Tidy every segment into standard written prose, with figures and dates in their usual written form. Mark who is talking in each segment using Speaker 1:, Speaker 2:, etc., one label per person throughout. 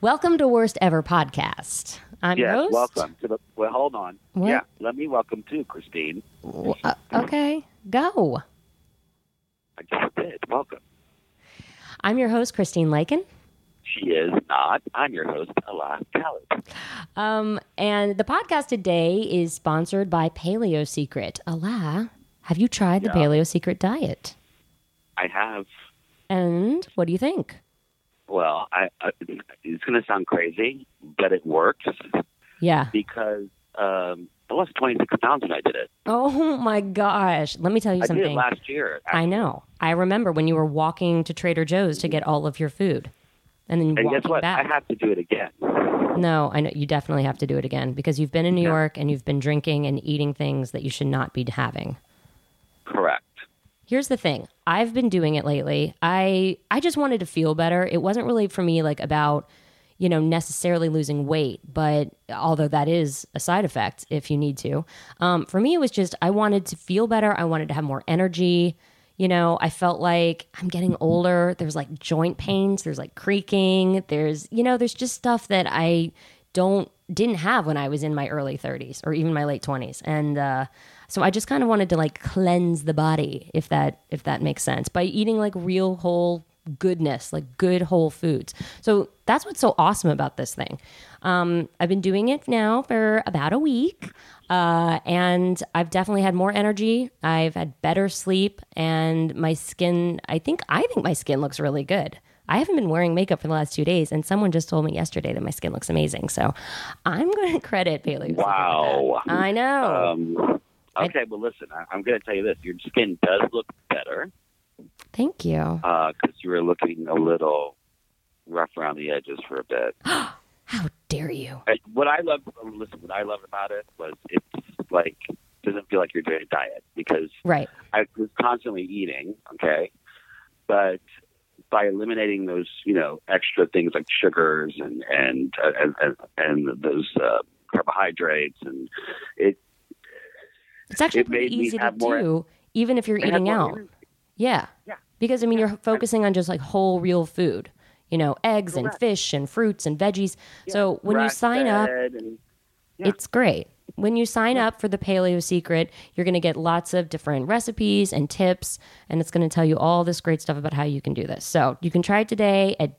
Speaker 1: Welcome to Worst Ever Podcast. I'm your host.
Speaker 2: Welcome to the. Well, hold on.
Speaker 1: What?
Speaker 2: Yeah, let me welcome too, Christine.
Speaker 1: Okay, go.
Speaker 2: I just did. Welcome.
Speaker 1: I'm your host, Christine Lakin.
Speaker 2: She is not. I'm your host, Alaa Khalid.
Speaker 1: And the podcast today is sponsored by Paleo Secret. Alaa, have you tried the Paleo Secret diet?
Speaker 2: I have.
Speaker 1: And what do you think?
Speaker 2: Well, it's going to sound crazy, but it works.
Speaker 1: Yeah.
Speaker 2: Because I lost 26 pounds when I did it.
Speaker 1: Oh, my gosh. Let me tell you something.
Speaker 2: I did it last year. Actually.
Speaker 1: I know. I remember when you were walking to Trader Joe's to get all of your food. And then
Speaker 2: guess what?
Speaker 1: back.
Speaker 2: I have to do it again.
Speaker 1: No, I know. You definitely have to do it again because you've been in New York and you've been drinking and eating things that you should not be having.
Speaker 2: Correct.
Speaker 1: Here's the thing. I've been doing it lately. I just wanted to feel better. It wasn't really for me like about, necessarily losing weight, but although that is a side effect if you need to. For me, it was just I wanted to feel better. I wanted to have more energy. I felt like I'm getting older. There's like joint pains. There's like creaking. There's just stuff that I didn't have when I was in my early 30s or even my late 20s. And so I just kind of wanted to like cleanse the body, if that makes sense, by eating like real whole goodness, like good whole foods. So that's what's so awesome about this thing. I've been doing it now for about a week, and I've definitely had more energy. I've had better sleep, and my skin. I think my skin looks really good. I haven't been wearing makeup for the last 2 days, and someone just told me yesterday that my skin looks amazing. So I'm going to credit Paleo.
Speaker 2: Wow.
Speaker 1: I know.
Speaker 2: Okay, well, listen, I'm going to tell you this. Your skin does look better.
Speaker 1: Thank you.
Speaker 2: Because you were looking a little rough around the edges for a bit.
Speaker 1: How dare you?
Speaker 2: What I love about it was it's like, doesn't feel like you're doing a diet because I was constantly eating, okay? But by eliminating those, extra things like sugars and those carbohydrates, and
Speaker 1: it's actually pretty easy to do, even if you're eating out. Yeah. Because, you're focusing on just like whole, real food, eggs and fish and fruits and veggies. Yeah. So when you sign up, it's great. When you sign up for the Paleo Secret, you're going to get lots of different recipes and tips, and it's going to tell you all this great stuff about how you can do this. So you can try it today at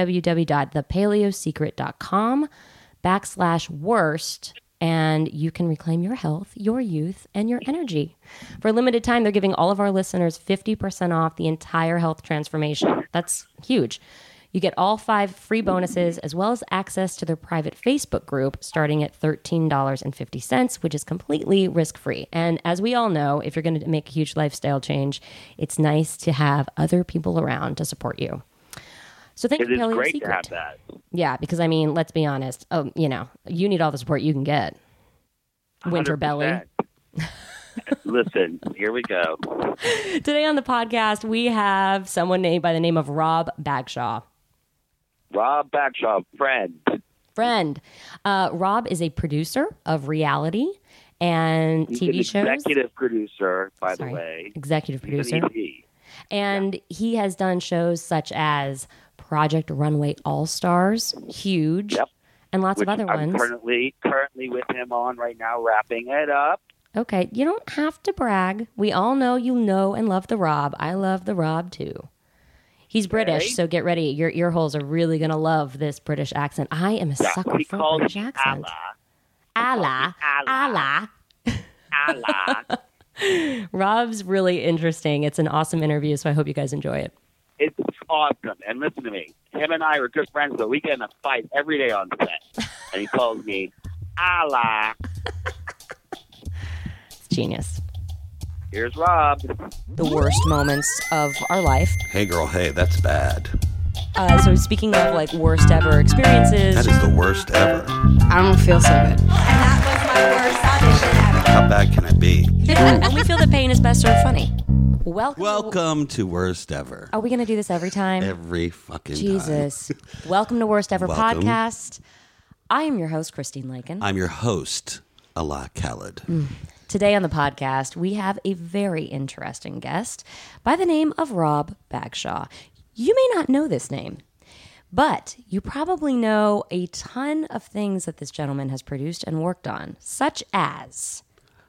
Speaker 1: www.thepaleosecret.com/worst. And you can reclaim your health, your youth, and your energy. For a limited time, they're giving all of our listeners 50% off the entire health transformation. That's huge. You get all 5 free bonuses, as well as access to their private Facebook group, starting at $13.50, which is completely risk-free. And as we all know, if you're going to make a huge lifestyle change, it's nice to have other people around to support you. So thank you, Paleo
Speaker 2: Secret. It is great
Speaker 1: Secret.
Speaker 2: to have that.
Speaker 1: Yeah, because let's be honest. You need all the support you can get. Winter
Speaker 2: 100%.
Speaker 1: belly.
Speaker 2: Listen, here we go.
Speaker 1: Today on the podcast, we have someone named by the name of Rob Bagshaw.
Speaker 2: Rob Bagshaw, friend.
Speaker 1: Rob is a producer of reality and
Speaker 2: He's
Speaker 1: TV shows.
Speaker 2: Executive producer, by the way.
Speaker 1: Executive producer.
Speaker 2: He's an EP.
Speaker 1: And he has done shows such as Project Runway All-Stars, huge, and lots of other ones.
Speaker 2: I'm currently with him on right now, wrapping it up.
Speaker 1: Okay, you don't have to brag. We all know you know and love the Rob. I love the Rob too. He's British, so get ready. Your ear holes are really going to love this British accent. I am a sucker for British accent. Allah. Rob's really interesting. It's an awesome interview, so I hope you guys enjoy it.
Speaker 2: It's awesome. And listen to me. Him and I are good friends, but we get in a fight every day on set. And he calls me Allah.
Speaker 1: It's genius.
Speaker 2: Here's Rob.
Speaker 1: The worst moments of our life.
Speaker 3: Hey, girl, hey, that's bad.
Speaker 1: So speaking of like worst ever experiences.
Speaker 3: That is the worst ever.
Speaker 4: I don't feel so good.
Speaker 5: And that was my worst audition ever.
Speaker 3: How bad can I be?
Speaker 1: And we feel that pain is best served funny.
Speaker 3: Welcome to Worst Ever.
Speaker 1: Are we going to do this every time?
Speaker 3: Every fucking
Speaker 1: Jesus. Welcome to Worst Ever
Speaker 3: Welcome.
Speaker 1: Podcast. I am your host, Christine Lakin.
Speaker 3: I'm your host, Alaa Khalid.
Speaker 1: Today on the podcast, we have a very interesting guest by the name of Rob Bagshaw. You may not know this name, But you probably know a ton of things that this gentleman has produced and worked on, such as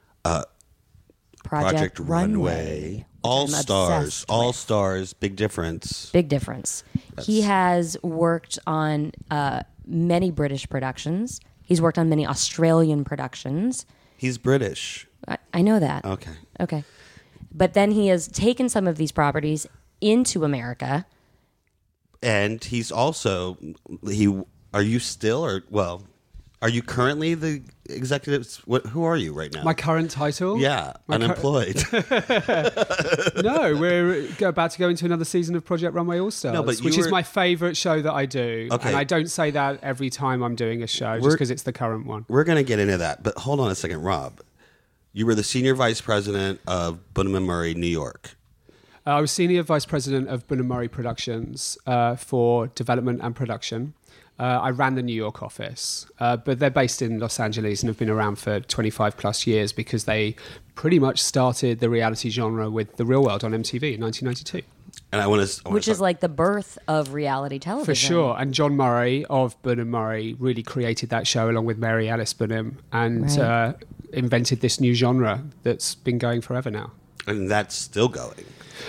Speaker 1: Project Runway.
Speaker 3: All Stars, Big Difference.
Speaker 1: Big Difference. He has worked on many British productions. He's worked on many Australian productions.
Speaker 3: He's British.
Speaker 1: I know that.
Speaker 3: Okay.
Speaker 1: But then he has taken some of these properties into America.
Speaker 3: And he's also are you currently the executive? Who are you right now?
Speaker 4: My current title?
Speaker 3: Yeah, unemployed.
Speaker 4: No, we're about to go into another season of Project Runway All Stars, which is my favourite show that I do.
Speaker 3: Okay.
Speaker 4: And I don't say that every time I'm doing a show, just because it's the current one.
Speaker 3: We're going to get into that, but hold on a second, Rob. You were the senior vice president of Bunham & Murray, New York.
Speaker 4: I was senior vice president of Bunham & Murray Productions for development and production. I ran the New York office, but they're based in Los Angeles and have been around for 25 plus years because they pretty much started the reality genre with The Real World on MTV in 1992.
Speaker 3: And
Speaker 1: Which is like the birth of reality television.
Speaker 4: For sure. And John Murray of Bunham Murray really created that show along with Mary Alice Bunham and invented this new genre that's been going forever now.
Speaker 3: And that's still going.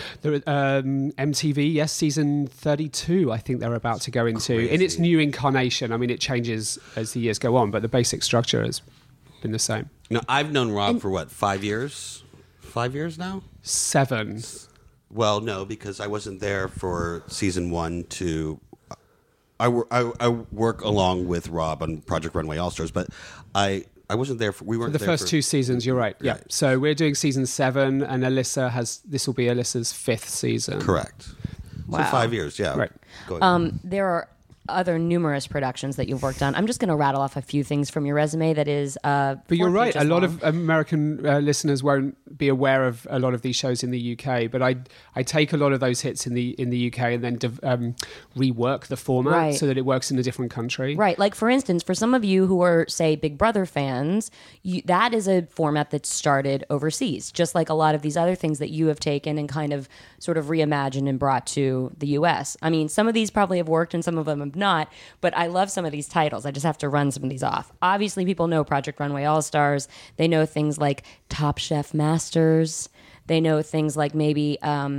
Speaker 4: MTV, yes, season 32, I think they're about to go into.
Speaker 3: Crazy.
Speaker 4: In its new incarnation. I mean, it changes as the years go on, but the basic structure has been the same.
Speaker 3: Now, I've known Rob for what, 5 years? 5 years now?
Speaker 4: 7.
Speaker 3: Well, no, because I wasn't there for season 1 to... I work along with Rob on Project Runway All Stars, but I wasn't there for... We weren't
Speaker 4: for the first 2 seasons, you're right. Yeah.
Speaker 3: Right.
Speaker 4: So we're doing season 7, and this will be Alyssa's 5th season.
Speaker 3: Correct.
Speaker 1: Wow.
Speaker 3: So 5 years, yeah.
Speaker 4: Right.
Speaker 3: Go ahead.
Speaker 1: There are other numerous productions that you've worked on. I'm just going to rattle off a few things from your resume that is
Speaker 4: but you're right, a lot of American listeners won't be aware of a lot of these shows in the UK, but I take a lot of those hits in the UK and then rework the format so that it works in a different country.
Speaker 1: Right, like for instance, for some of you who are, say, Big Brother fans, that is a format that started overseas, just like a lot of these other things that you have taken and kind of sort of reimagined and brought to the US. I mean, some of these probably have worked and some of them have not, but I love some of these titles. I just have to run some of these off. Obviously, people know Project Runway All Stars. They know things like Top Chef Masters. They know things like maybe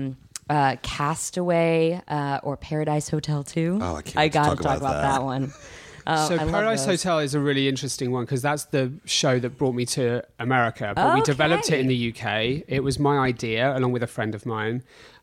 Speaker 1: Castaway or Paradise Hotel 2.
Speaker 3: Oh,
Speaker 1: I got to talk about that one.
Speaker 4: So Paradise Hotel is a really interesting one because that's the show that brought me to America. But we developed it in the UK. It was my idea along with a friend of mine.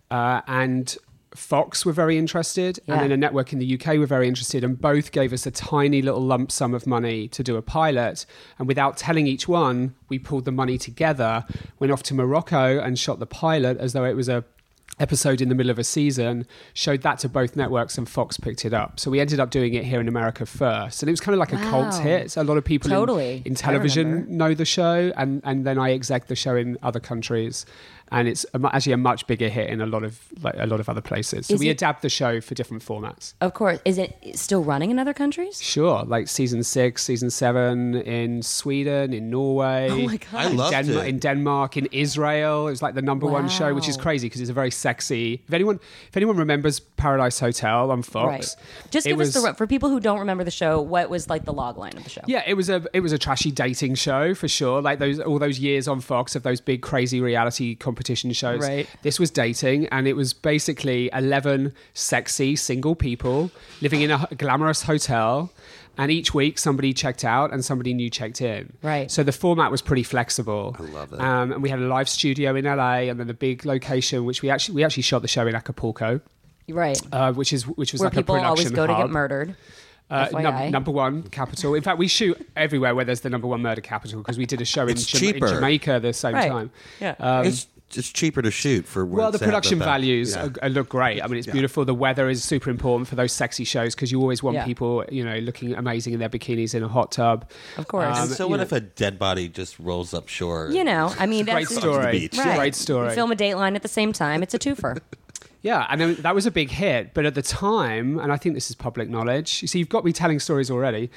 Speaker 4: And Fox were very interested, and then a network in the UK were very interested, and both gave us a tiny little lump sum of money to do a pilot. And without telling each one, we pulled the money together, went off to Morocco and shot the pilot as though it was a episode in the middle of a season, showed that to both networks, and Fox picked it up. So we ended up doing it here in America first, and it was kind of like a cult hit. So a lot of people in television know the show, and then I exec the show in other countries. And it's actually a much bigger hit in a lot of other places. So we adapt the show for different formats.
Speaker 1: Of course. Is it still running in other countries?
Speaker 4: Sure. Like season 6, season 7 in Sweden, in Norway.
Speaker 1: Oh my God.
Speaker 3: I loved it.
Speaker 4: In Denmark, in Israel. It was like the number one show, which is crazy because it's a very sexy... If anyone remembers Paradise Hotel on Fox...
Speaker 1: Right. Just give us for people who don't remember the show, what was like the log line of the show?
Speaker 4: Yeah, it was a trashy dating show for sure. Like all those years on Fox of those big crazy reality competition shows.
Speaker 1: Right.
Speaker 4: This was dating, and it was basically 11 sexy single people living in a glamorous hotel, and each week somebody checked out and somebody new checked in.
Speaker 1: Right.
Speaker 4: So the format was pretty flexible.
Speaker 3: I love it.
Speaker 4: And we had a live studio in LA, and then the big location, which we actually shot the show in Acapulco.
Speaker 1: Right.
Speaker 4: Which was
Speaker 1: where
Speaker 4: like a production
Speaker 1: people always go
Speaker 4: hub.
Speaker 1: to get murdered.
Speaker 4: Number one capital. In fact, we shoot everywhere where there's the number one murder capital because we did a show in Jamaica the same time.
Speaker 1: Yeah.
Speaker 3: It's cheaper to shoot for...
Speaker 4: the production values look great. I mean, it's beautiful. The weather is super important for those sexy shows because you always want people, looking amazing in their bikinis in a hot tub.
Speaker 1: Of course.
Speaker 3: And so what if a dead body just rolls up shore?
Speaker 1: I mean, that's
Speaker 4: great story.
Speaker 1: Right.
Speaker 4: Great story.
Speaker 1: You film a Dateline at the same time. It's a twofer.
Speaker 4: Yeah, and that was a big hit. But at the time, and I think this is public knowledge, you see, you've got me telling stories already,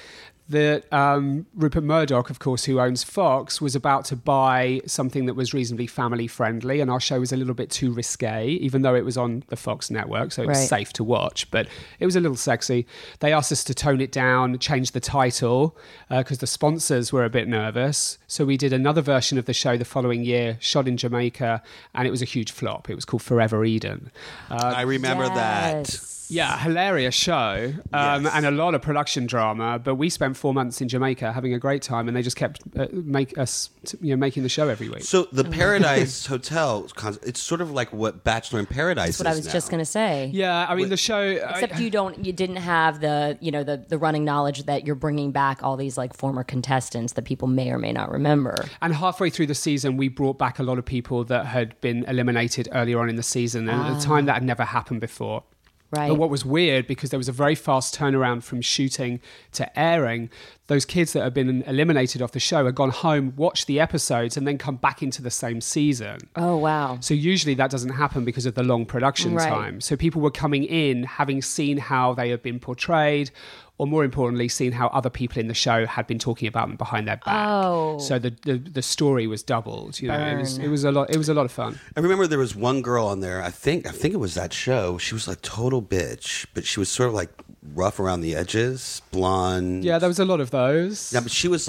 Speaker 4: that Rupert Murdoch, of course, who owns Fox, was about to buy something that was reasonably family friendly, and our show was a little bit too risque, even though it was on the Fox network, so it was safe to watch, but it was a little sexy. They asked us to tone it down, change the title, because the sponsors were a bit nervous. So we did another version of the show the following year, shot in Jamaica, and it was a huge flop. It was called Forever Eden.
Speaker 3: I remember that.
Speaker 4: Yeah, hilarious show, and a lot of production drama. But we spent 4 months in Jamaica having a great time, and they just kept making the show every week.
Speaker 3: So the Paradise Hotel, it's sort of like what Bachelor in Paradise is.
Speaker 1: That's what I was just going to say.
Speaker 4: Yeah, I mean the show.
Speaker 1: Except you didn't have the running knowledge that you're bringing back all these like former contestants that people may or may not remember.
Speaker 4: And halfway through the season, we brought back a lot of people that had been eliminated earlier on in the season, and at the time that had never happened before.
Speaker 1: Right.
Speaker 4: But what was weird, because there was a very fast turnaround from shooting to airing, those kids that had been eliminated off the show had gone home, watched the episodes, and then come back into the same season.
Speaker 1: Oh, wow.
Speaker 4: So usually that doesn't happen because of the long production time. So people were coming in having seen how they had been portrayed, or more importantly, seeing how other people in the show had been talking about them behind their back.
Speaker 1: Oh.
Speaker 4: So the story was doubled. You know, it was a lot of fun.
Speaker 3: I remember there was one girl on there. I think it was that show. She was like total bitch, but she was sort of like rough around the edges, blonde.
Speaker 4: Yeah, there was a lot of those.
Speaker 3: Yeah, but she was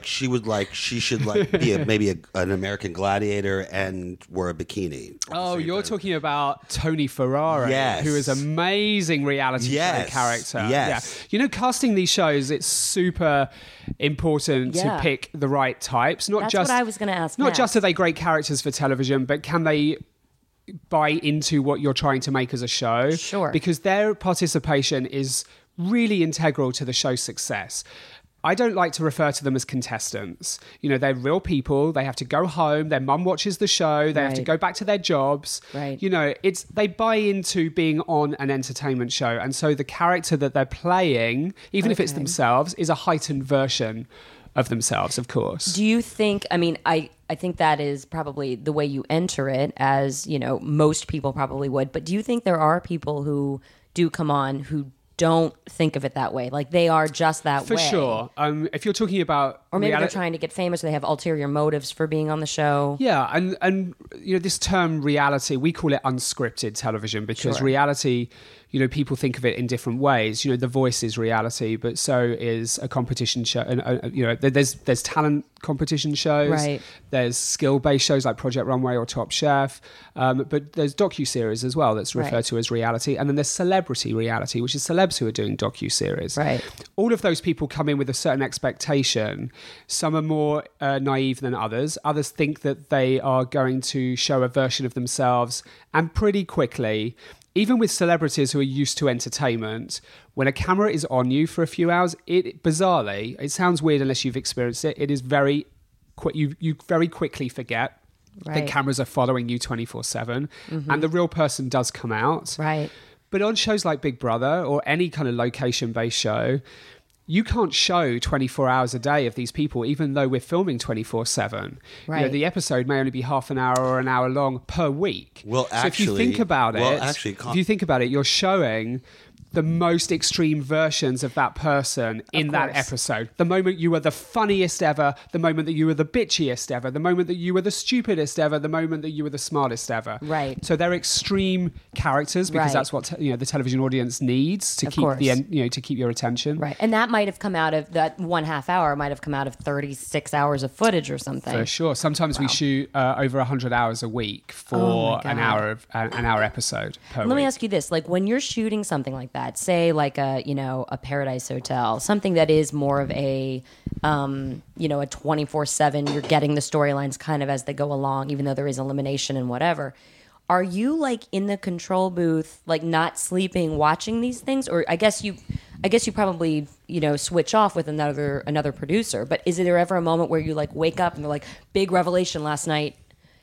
Speaker 3: she should be maybe an American gladiator and wear a bikini.
Speaker 4: Oh, you're talking about Tony Ferrara, who is an amazing reality show character.
Speaker 3: Yes.
Speaker 4: Yeah. You know, casting these shows, it's super important to pick the right types.
Speaker 1: That's what I was going to ask.
Speaker 4: Not just are they great characters for television, but can they buy into what you're trying to make as a show?
Speaker 1: Sure.
Speaker 4: Because their participation is really integral to the show's success. I don't like to refer to them as contestants. You know, they're real people. They have to go home. Their mum watches the show. They have to go back to their jobs.
Speaker 1: Right.
Speaker 4: You know, they buy into being on an entertainment show. And so the character that they're playing, even if it's themselves, is a heightened version of themselves, of course.
Speaker 1: Do you think, I mean, I think that is probably the way you enter it, as, you know, most people probably would. But do you think there are people who do come on who don't think of it that way? Like they are just that way.
Speaker 4: For sure. If you're talking about...
Speaker 1: Or maybe they're trying to get famous, or they have ulterior motives for being on the show.
Speaker 4: Yeah, and you know, this term reality, we call it unscripted television, because reality, you know, people think of it in different ways. You know, The Voice is reality, but so is a competition show. And you know, there's talent competition shows.
Speaker 1: Right.
Speaker 4: There's skill-based shows like Project Runway or Top Chef. But there's docuseries as well that's referred to as reality. And then there's celebrity reality, which is celebs who are doing docuseries.
Speaker 1: Right.
Speaker 4: All of those people come in with a certain expectation. Some are more naive than others. Others think that they are going to show a version of themselves, and pretty quickly, even with celebrities who are used to entertainment, when a camera is on you for a few hours, bizarrely, it sounds weird unless you've experienced it, it is very quick. You very quickly forget that cameras are following you 24/7, and the real person does come out.
Speaker 1: Right.
Speaker 4: But on shows like Big Brother or any kind of location-based show, you can't show 24 hours a day of these people, even though we're filming 24/7.
Speaker 1: Right.
Speaker 4: You know, the episode may only be half an hour or an hour long per week.
Speaker 3: Well,
Speaker 4: so if you think about it, you're showing the most extreme versions of that person in that episode. The moment you were the funniest ever, the moment that you were the bitchiest ever, the moment that you were the stupidest ever, the moment that you were the smartest ever.
Speaker 1: Right.
Speaker 4: So they're extreme characters, because that's what the television audience needs to keep your attention.
Speaker 1: Right. And that might have come out of that 1/2 hour, might have come out of 36 hours of footage or something.
Speaker 4: For sure. Sometimes we shoot over 100 hours a week for an hour episode per week.
Speaker 1: Let me ask you this: like when you're shooting something like that, say like a Paradise Hotel, something that is more of a a 24/7, you're getting the storylines kind of as they go along, even though there is elimination and whatever. Are you like in the control booth, like not sleeping, watching these things? Or I guess you probably, switch off with another producer, but is there ever a moment where you like wake up and they're like, big revelation last night,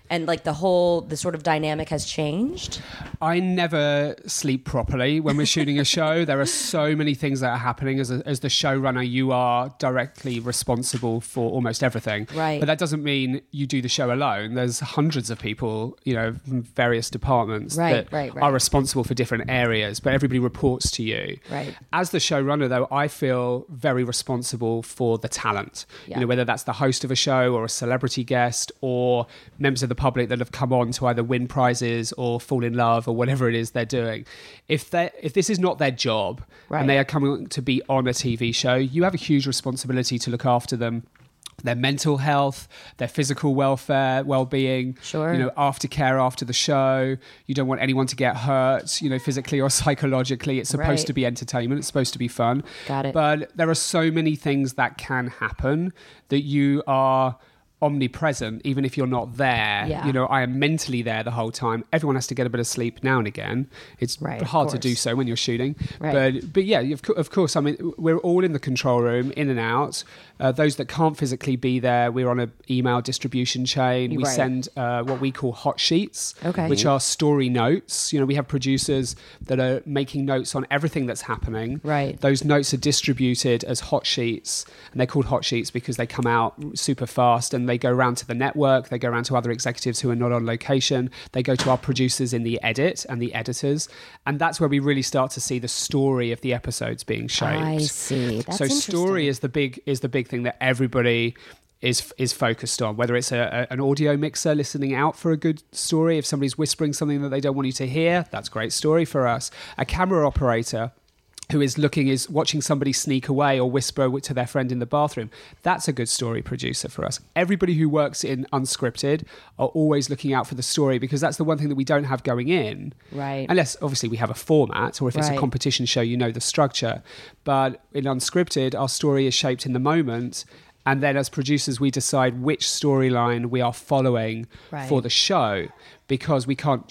Speaker 1: and like the sort of dynamic has changed?
Speaker 4: I never sleep properly when we're shooting a show. There are so many things that are happening. As the showrunner, you are directly responsible for almost everything.
Speaker 1: Right.
Speaker 4: But that doesn't mean you do the show alone. There's hundreds of people, from various departments that are responsible for different areas, but everybody reports to you.
Speaker 1: Right.
Speaker 4: As the showrunner, though, I feel very responsible for the talent.
Speaker 1: Yeah.
Speaker 4: Whether that's the host of a show or a celebrity guest or members of the public that have come on to either win prizes or fall in love or whatever it is they're doing. If this is not their job and they are coming to be on a TV show, you have a huge responsibility to look after them, their mental health, their physical welfare, well-being, aftercare after the show. You don't want anyone to get hurt, physically or psychologically. It's supposed to be entertainment. It's supposed to be fun.
Speaker 1: Got it.
Speaker 4: But there are so many things that can happen that you are omnipresent, even if you're not there. I am mentally there the whole time. Everyone has to get a bit of sleep now and again. It's hard to do so when you're shooting. But yeah, of course, I mean, we're all in the control room, in and out. Those that can't physically be there, we're on an email distribution chain. We send what we call hot sheets, which are story notes. We have producers that are making notes on everything that's happening. Those notes are distributed as hot sheets, and they're called hot sheets because they come out super fast, and they go around to the network, they go around to other executives who are not on location, they go to our producers in the edit and the editors, and that's where we really start to see the story of the episodes being shaped.
Speaker 1: I see. That's
Speaker 4: so story is the big thing that everybody is focused on, whether it's an audio mixer listening out for a good story. If somebody's whispering something that they don't want you to hear, that's a great story for us. A camera operator who is watching somebody sneak away or whisper to their friend in the bathroom, that's a good story producer for us. Everybody who works in unscripted are always looking out for the story, because that's the one thing that we don't have going in. Unless, obviously, we have a format, or if it's a competition show, the structure. But in unscripted, our story is shaped in the moment. And then as producers, we decide which storyline we are following for the show, because we can't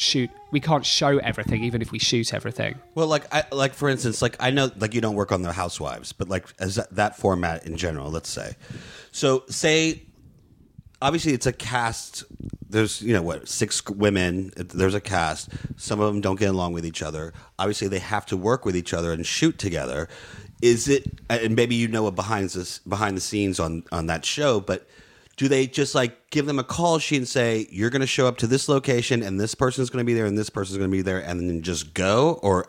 Speaker 4: show everything, even if we shoot everything.
Speaker 3: Well, for instance, I know you don't work on The Housewives, but as that format in general, let's say. So say, obviously it's a cast. There's 6 women. There's a cast. Some of them don't get along with each other. Obviously, they have to work with each other and shoot together. Is it, and maybe behind the scenes on that show, but do they just give them a call sheet and say, you're going to show up to this location and this person's going to be there and this person's going to be there, and then just go? Or,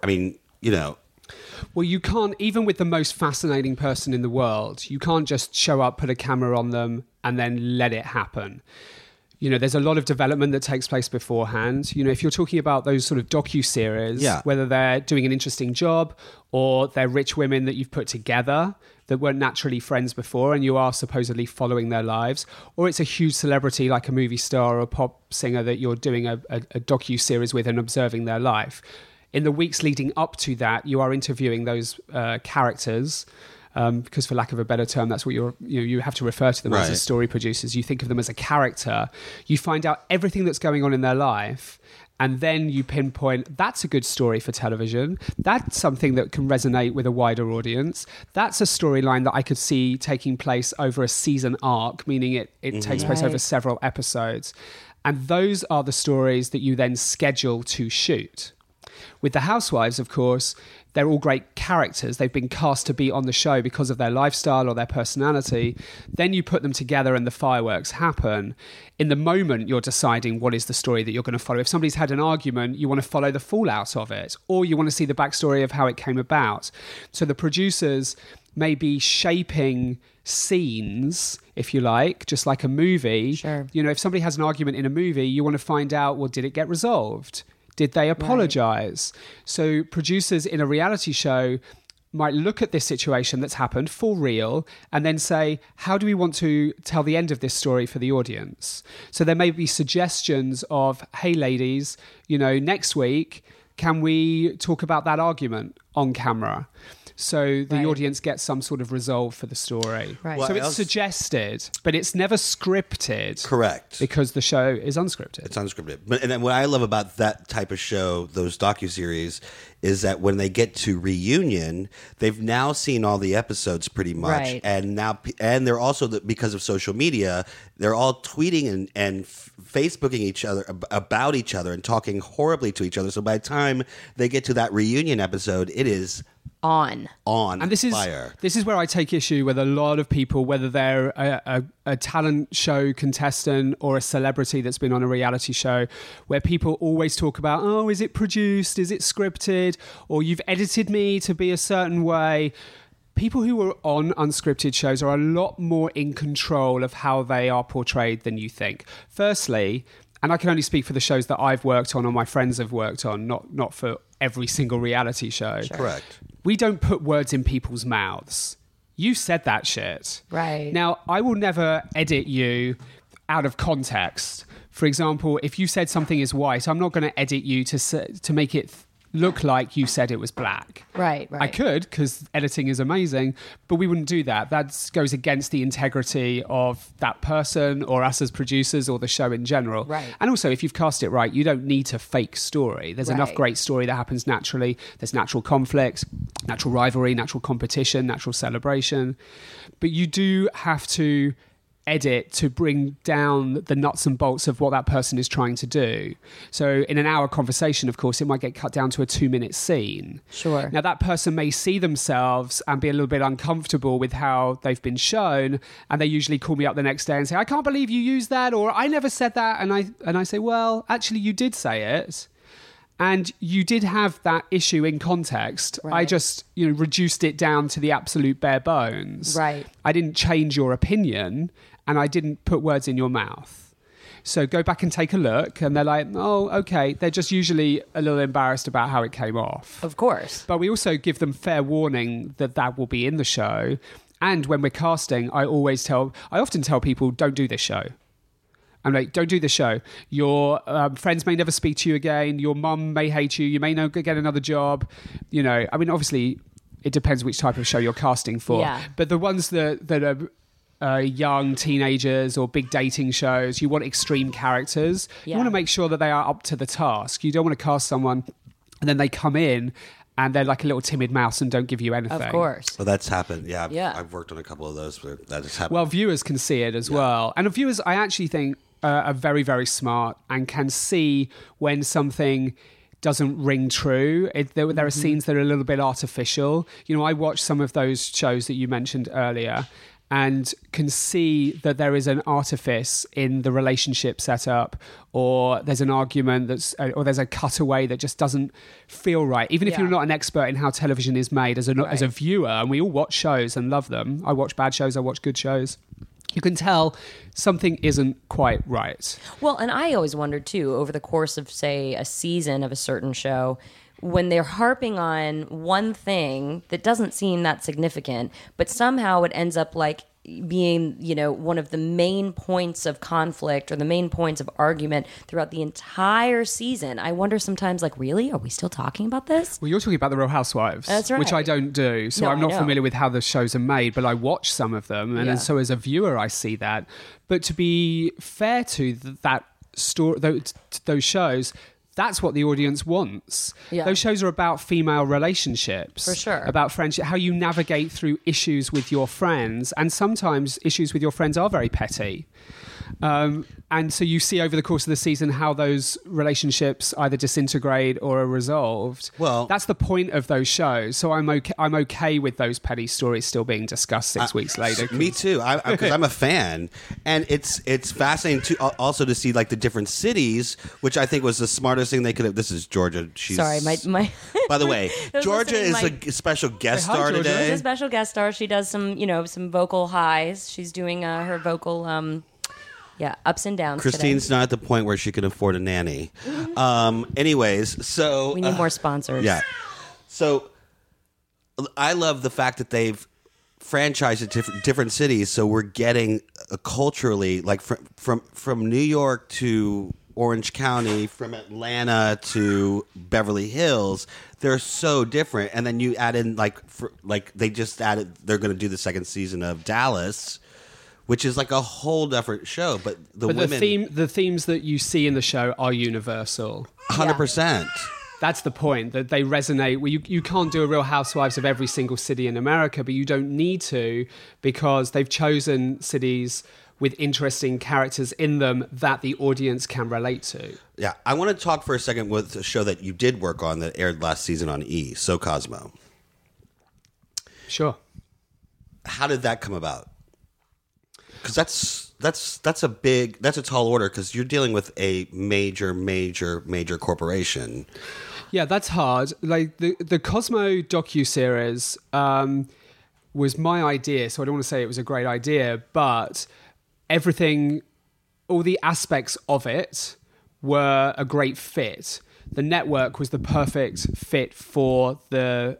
Speaker 4: Well, you can't, even with the most fascinating person in the world, you can't just show up, put a camera on them, and then let it happen. There's a lot of development that takes place beforehand. If you're talking about those sort of docu-series, whether they're doing an interesting job or they're rich women that you've put together that weren't naturally friends before and you are supposedly following their lives, or it's a huge celebrity like a movie star or a pop singer that you're doing a docu-series with and observing their life. In the weeks leading up to that, you are interviewing those characters, because for lack of a better term, that's what you have to refer to them as story producers. You think of them as a character. You find out everything that's going on in their life, and then you pinpoint, that's a good story for television. That's something that can resonate with a wider audience. That's a storyline that I could see taking place over a season arc, meaning it takes place over several episodes. And those are the stories that you then schedule to shoot. With The Housewives, of course, they're all great characters. They've been cast to be on the show because of their lifestyle or their personality. Then you put them together and the fireworks happen. In the moment, you're deciding what is the story that you're going to follow. If somebody's had an argument, you want to follow the fallout of it, or you want to see the backstory of how it came about. So the producers may be shaping scenes, if you like, just like a movie. If somebody has an argument in a movie, you want to find out, well, did it get resolved? Did they apologize? So producers in a reality show might look at this situation that's happened for real and then say, how do we want to tell the end of this story for the audience? So there may be suggestions of, hey, ladies, next week, can we talk about that argument on camera? so the audience gets some sort of resolve for the story.
Speaker 1: Right.
Speaker 4: So it's suggested, but it's never scripted.
Speaker 3: Correct.
Speaker 4: Because the show is unscripted.
Speaker 3: It's unscripted. And then what I love about that type of show, those docuseries, is that when they get to reunion, they've now seen all the episodes pretty much,
Speaker 1: Right.
Speaker 3: and they're also because of social media, they're all tweeting and Facebooking each other about each other and talking horribly to each other. So by the time they get to that reunion episode, it is
Speaker 1: on
Speaker 3: and
Speaker 4: this
Speaker 3: fire.
Speaker 4: This is where I take issue with a lot of people, whether they're a talent show contestant or a celebrity that's been on a reality show, where people always talk about, oh, is it produced? Is it scripted? Or you've edited me to be a certain way. People who are on unscripted shows are a lot more in control of how they are portrayed than you think. Firstly, and I can only speak for the shows that I've worked on or my friends have worked on, not for every single reality show.
Speaker 1: Sure.
Speaker 3: Correct.
Speaker 4: We don't put words in people's mouths. You said that shit.
Speaker 1: Right.
Speaker 4: Now, I will never edit you out of context. For example, if you said something is white, I'm not going to edit you to make it look like you said it was black.
Speaker 1: Right.
Speaker 4: I could, because editing is amazing, but we wouldn't do that. That goes against the integrity of that person or us as producers or the show in general.
Speaker 1: Right.
Speaker 4: And also, if you've cast it right, you don't need to fake story. There's enough
Speaker 1: Right.
Speaker 4: great story that happens naturally. There's natural conflict, natural rivalry, natural competition, natural celebration. But you do have to edit to bring down the nuts and bolts of what that person is trying to do. So in an hour conversation, of course, it might get cut down to a 2-minute scene.
Speaker 1: Sure.
Speaker 4: Now that person may see themselves and be a little bit uncomfortable with how they've been shown, and they usually call me up the next day and say, I can't believe you used that, or I never said that. And I say, well, actually you did say it. And you did have that issue in context.
Speaker 1: Right.
Speaker 4: I just, reduced it down to the absolute bare bones.
Speaker 1: Right.
Speaker 4: I didn't change your opinion, and I didn't put words in your mouth. So go back and take a look, and they're like, oh, okay. They're just usually a little embarrassed about how it came off.
Speaker 1: Of course.
Speaker 4: But we also give them fair warning that will be in the show. And when we're casting, I often tell people, don't do this show. I'm like, don't do the show. Your friends may never speak to you again. Your mum may hate you. You may not get another job. Obviously, it depends which type of show you're casting for.
Speaker 1: Yeah.
Speaker 4: But the ones that are young teenagers or big dating shows, you want extreme characters.
Speaker 1: Yeah.
Speaker 4: You want to make sure that they are up to the task. You don't want to cast someone and then they come in and they're like a little timid mouse and don't give you anything.
Speaker 1: Of course.
Speaker 3: Well, that's happened. Yeah,
Speaker 1: Yeah.
Speaker 3: I've worked on a couple of those where that has happened.
Speaker 4: Well, viewers can see it as well. And viewers, I actually think, are very, very smart and can see when something doesn't ring true. There are scenes that are a little bit artificial. I watched some of those shows that you mentioned earlier and can see that there is an artifice in the relationship setup, or there's an argument or there's a cutaway that just doesn't feel right. Even if
Speaker 1: Yeah.
Speaker 4: you're not an expert in how television is made, as a viewer, and we all watch shows and love them. I watch bad shows, I watch good shows. You can tell something isn't quite right.
Speaker 1: Well, and I always wondered too, over the course of, say, a season of a certain show, when they're harping on one thing that doesn't seem that significant, but somehow it ends up like being, one of the main points of conflict or the main points of argument throughout the entire season. I wonder sometimes, like, really? Are we still talking about this?
Speaker 4: Well, you're talking about The Real Housewives.
Speaker 1: That's right.
Speaker 4: Which I don't do. So
Speaker 1: No,
Speaker 4: I'm
Speaker 1: I
Speaker 4: not
Speaker 1: know.
Speaker 4: familiar with how the shows are made, but I watch some of them. And
Speaker 1: Yeah.
Speaker 4: so as a viewer, I see that. But to be fair to that story, those shows, that's what the audience wants.
Speaker 1: Yeah.
Speaker 4: Those shows are about female relationships.
Speaker 1: For sure.
Speaker 4: About friendship, how you navigate through issues with your friends. And sometimes issues with your friends are very petty. And so you see over the course of the season how those relationships either disintegrate or are resolved.
Speaker 3: Well,
Speaker 4: that's the point of those shows. So I'm okay with those petty stories still being discussed 6 weeks later.
Speaker 3: Me too, because I'm a fan, and it's fascinating to also to see like the different cities, which I think was the smartest thing they could have. This is Georgia. She's
Speaker 1: Sorry, my
Speaker 3: By the way,
Speaker 1: Those
Speaker 3: Georgia is
Speaker 1: listening,
Speaker 3: a special guest
Speaker 4: Hey, hi,
Speaker 3: star
Speaker 4: Georgia.
Speaker 3: today.
Speaker 1: She's a special guest star. She does some, some vocal highs. She's doing her vocal, ups and downs.
Speaker 3: Christine's
Speaker 1: today.
Speaker 3: not at the point where she can afford a nanny. Anyways, so
Speaker 1: We need more sponsors.
Speaker 3: Yeah. So I love the fact that they've franchised at different cities, so we're getting culturally, like from New York to Orange County, from Atlanta to Beverly Hills, they're so different. And then you add in they just added, they're going to do the second season of Dallas, which is like a whole different show. But
Speaker 4: the themes that you see in the show are universal.
Speaker 3: 100%.
Speaker 4: That's the point, that they resonate. Well, you can't do a Real Housewives of every single city in America, but you don't need to, because they've chosen cities with interesting characters in them that the audience can relate to.
Speaker 3: Yeah, I want to talk for a second with a show that you did work on that aired last season on E, So Cosmo.
Speaker 4: Sure.
Speaker 3: How did that come about? Because that's a tall order, because you're dealing with a major corporation.
Speaker 4: Yeah, that's hard. Like the Cosmo docuseries was my idea, so I don't want to say it was a great idea, but everything, all the aspects of it were a great fit. The network was the perfect fit for the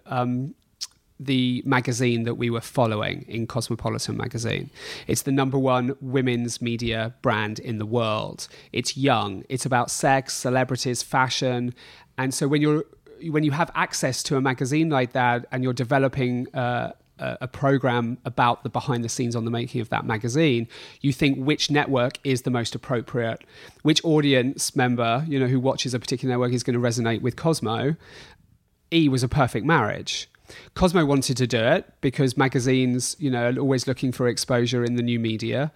Speaker 4: magazine that we were following in Cosmopolitan magazine. It's the #1 women's media brand in the world. It's young. It's about sex, celebrities, fashion. And so when you have access to a magazine like that and you're developing a program about the behind the scenes on the making of that magazine, you think which network is the most appropriate, which audience member, who watches a particular network is going to resonate with Cosmo. E was a perfect marriage. Cosmo wanted to do it because magazines, are always looking for exposure in the new media.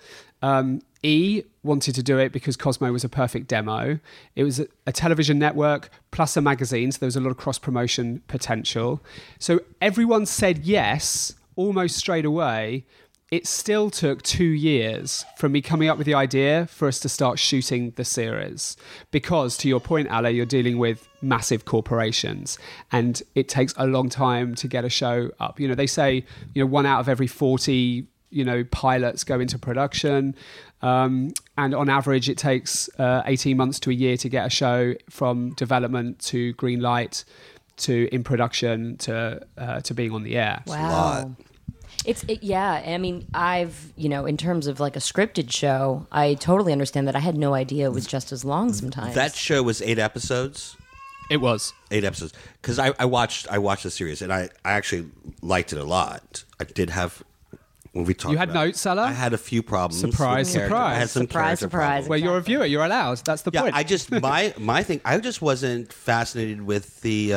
Speaker 4: E wanted to do it because Cosmo was a perfect demo. It was a television network plus a magazine, so there was a lot of cross-promotion potential. So everyone said yes almost straight away. It still took 2 years from me coming up with the idea for us to start shooting the series. Because, to your point, Ale, you're dealing with massive corporations and it takes a long time to get a show up. They say, 1 out of every 40, pilots go into production. And on average, it takes 18 months to a year to get a show from development to green light to in production to being on the air.
Speaker 1: Wow. Yeah. I mean, in terms of like a scripted show, I totally understand that. I had no idea it was just as long sometimes.
Speaker 3: That show was 8 episodes.
Speaker 4: It was
Speaker 3: 8 episodes, because I watched the series and I actually liked it a lot. I did have. When we talked,
Speaker 4: you had notes, Salah?
Speaker 3: I had a few problems.
Speaker 4: Surprise!
Speaker 3: I had some
Speaker 1: surprise!
Speaker 3: problems.
Speaker 4: Well, you're a viewer. You're allowed. That's the point.
Speaker 3: I just my thing. I just wasn't fascinated with the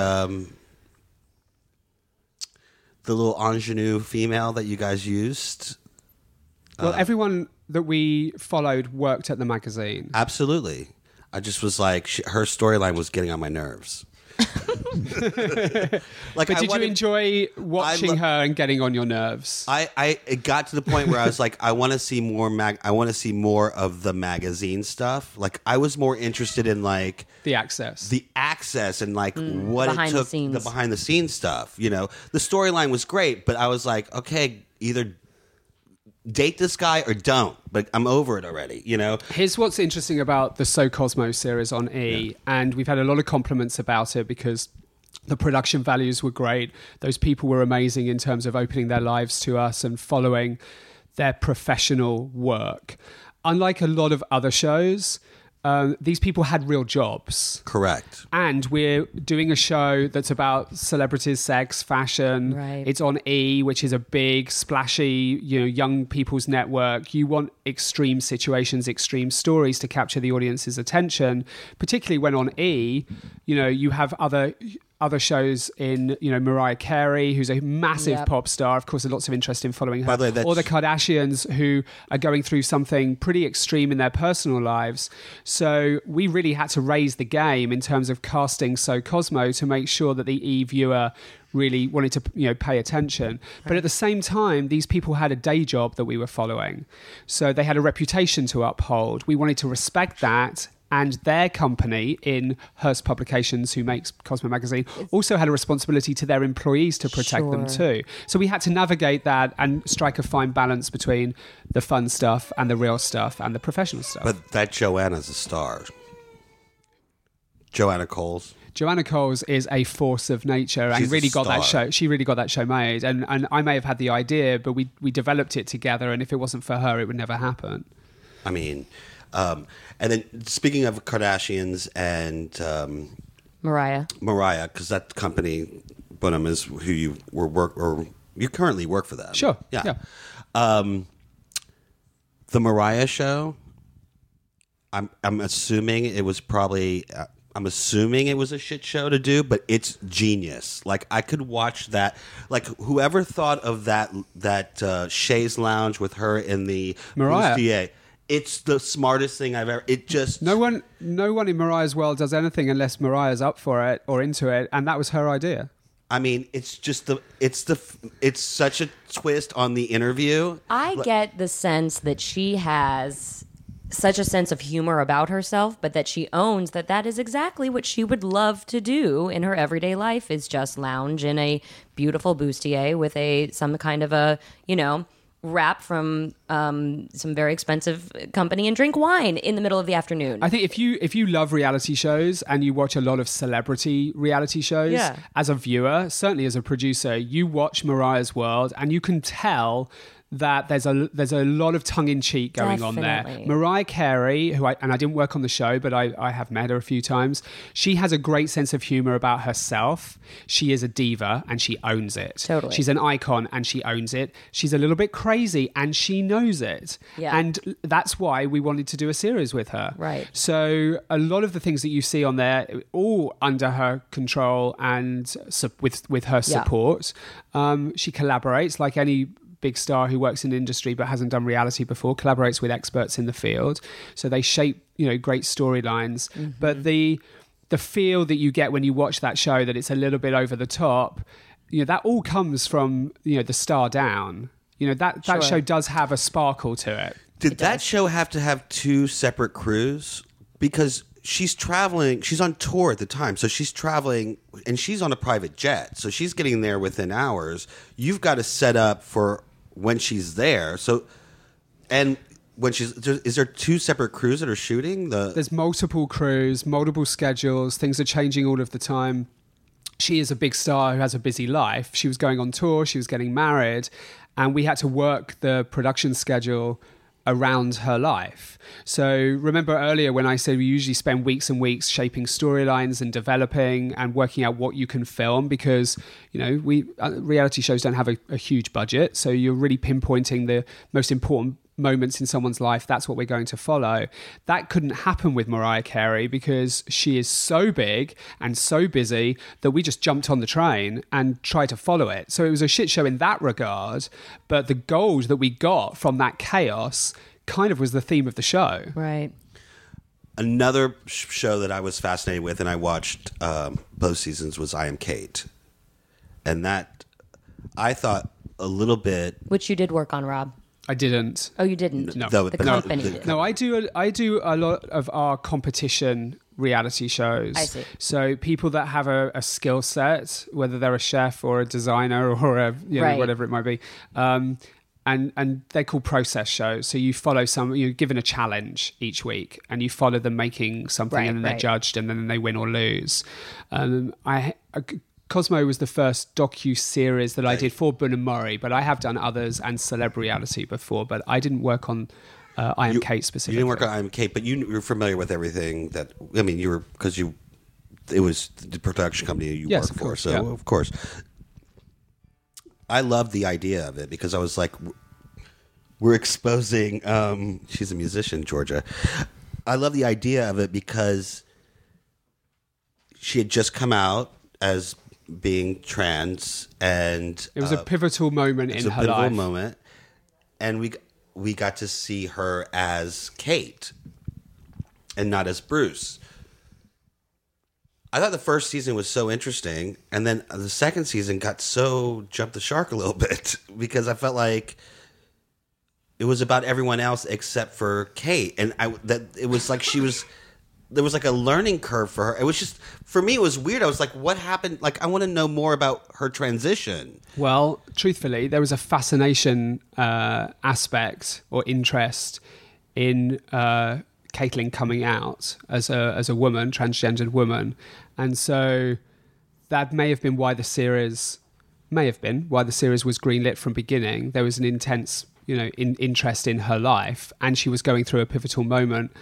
Speaker 3: little ingenue female that you guys used.
Speaker 4: Well, everyone that we followed worked at the magazine.
Speaker 3: Absolutely. I just was like, her storyline was getting on my nerves.
Speaker 4: But did you enjoy watching her and getting on your nerves?
Speaker 3: It got to the point where I was like, I want to see more more of the magazine stuff. Like, I was more interested in like
Speaker 4: the access
Speaker 3: and like what it took, the behind the scenes stuff. The storyline was great, but I was like, okay, either date this guy or don't, but I'm over it already,
Speaker 4: Here's what's interesting about the So Cosmo series on E, and we've had a lot of compliments about it because the production values were great. Those people were amazing in terms of opening their lives to us and following their professional work. Unlike a lot of other shows, these people had real jobs.
Speaker 3: Correct.
Speaker 4: And we're doing a show that's about celebrities, sex, fashion.
Speaker 1: Right.
Speaker 4: It's on E, which is a big, splashy, young people's network. You want extreme situations, extreme stories to capture the audience's attention, particularly when on E, you have other shows in, Mariah Carey, who's a massive pop star. Of course, there's lots of interest in following her.
Speaker 3: By the way,
Speaker 4: or the Kardashians, who are going through something pretty extreme in their personal lives. So we really had to raise the game in terms of casting So Cosmo to make sure that the E viewer really wanted to pay attention. But at the same time, these people had a day job that we were following. So they had a reputation to uphold. We wanted to respect that. And their company in Hearst Publications, who makes Cosmo magazine, also had a responsibility to their employees to protect them too. So we had to navigate that and strike a fine balance between the fun stuff and the real stuff and the professional stuff.
Speaker 3: But that Joanna's a star. Joanna Coles.
Speaker 4: Joanna Coles is a force of nature and really got that show. She really got that show made. And I may have had the idea, but we developed it together. And if it wasn't for her, it would never happen.
Speaker 3: I mean, And then speaking of Kardashians and
Speaker 1: Mariah,
Speaker 3: because that company, Bunham, is who you you currently work for them.
Speaker 4: Sure.
Speaker 3: Yeah. The Mariah show. I'm assuming it was probably. I'm assuming it was a shit show to do, but it's genius. Like, I could watch that. Like, whoever thought of that Chaise Lounge with her in the
Speaker 4: Mariah.
Speaker 3: bustier, it's the smartest thing I've ever. It just
Speaker 4: no one in Mariah's world does anything unless Mariah's up for it or into it, and that was her idea.
Speaker 3: I mean, it's just it's such a twist on the interview.
Speaker 1: I get the sense that she has such a sense of humor about herself, but that she owns that is exactly what she would love to do in her everyday life, is just lounge in a beautiful bustier with some kind of a, wrap from some very expensive company and drink wine in the middle of the afternoon.
Speaker 4: I think if you love reality shows and you watch a lot of celebrity reality shows, as a viewer, certainly as a producer, you watch Mariah's World and you can tell that there's a lot of tongue-in-cheek going on there. Mariah Carey, I didn't work on the show, but I have met her a few times. She has a great sense of humor about herself. She is a diva and she owns it.
Speaker 1: Totally.
Speaker 4: She's an icon and she owns it. She's a little bit crazy and she knows it.
Speaker 1: Yeah.
Speaker 4: And that's why we wanted to do a series with her.
Speaker 1: Right.
Speaker 4: So a lot of the things that you see on there, all under her control and with her support. She collaborates like any big star who works in the industry but hasn't done reality before, collaborates with experts in the field. So they shape, great storylines. Mm-hmm. But the feel that you get when you watch that show, that it's a little bit over the top, that all comes from, the star down. That show does have a sparkle to it.
Speaker 3: Did that show have to have two separate crews? Because she's traveling, she's on tour at the time, so she's traveling and she's on a private jet, so she's getting there within hours. You've got to set up for when she's there. So, and when is there two separate crews that are shooting?
Speaker 4: There's multiple crews, multiple schedules. Things are changing all of the time. She is a big star who has a busy life. She was going on tour, she was getting married, and we had to work the production schedule around her life. So remember earlier when I said we usually spend weeks and weeks shaping storylines and developing and working out what you can film, because reality shows don't have a huge budget, so you're really pinpointing the most important moments in someone's life. That's what we're going to follow. That couldn't happen with Mariah Carey because she is so big and so busy that we just jumped on the train and tried to follow it. So it was a shit show in that regard, but the gold that we got from that chaos kind of was the theme of the show.
Speaker 1: Right.
Speaker 3: Another show that I was fascinated with, and I watched both seasons, was I Am Cate. And that, I thought a little bit...
Speaker 1: Which you did work on, Rob.
Speaker 4: I didn't.
Speaker 1: Oh, you didn't?
Speaker 4: No.
Speaker 1: The company did.
Speaker 4: No, I do a lot of our competition reality shows.
Speaker 1: I see.
Speaker 4: So people that have a skill set, whether they're a chef or a designer or whatever it might be, and they're called process shows. So you follow you're given a challenge each week, and you follow them making something, and then they're judged, and then they win or lose. Cosmo was the first docu-series that I did for Bunham and Murray, but I have done others and celeb reality before, but I didn't work on I Am Cate specifically.
Speaker 3: You didn't work on I Am Cate, but you were familiar with everything that, I mean, it was the production company you worked for, so of course. I loved the idea of it because I was like, we're exposing, she's a musician, Georgia. I love the idea of it because she had just come out as being trans, and
Speaker 4: it was a pivotal moment in her life.
Speaker 3: Pivotal moment, and we got to see her as Kate and not as Bruce. I thought the first season was so interesting, and then the second season jumped the shark a little bit because I felt like it was about everyone else except for Kate, and it was like there was like a learning curve for her. It was just, for me, it was weird. I was like, what happened? Like, I want to know more about her transition.
Speaker 4: Well, truthfully, there was a fascination aspect or interest in Caitlin coming out as a woman, transgendered woman. And so that may have been why the series was greenlit from beginning. There was an intense interest in her life, and she was going through a pivotal moment.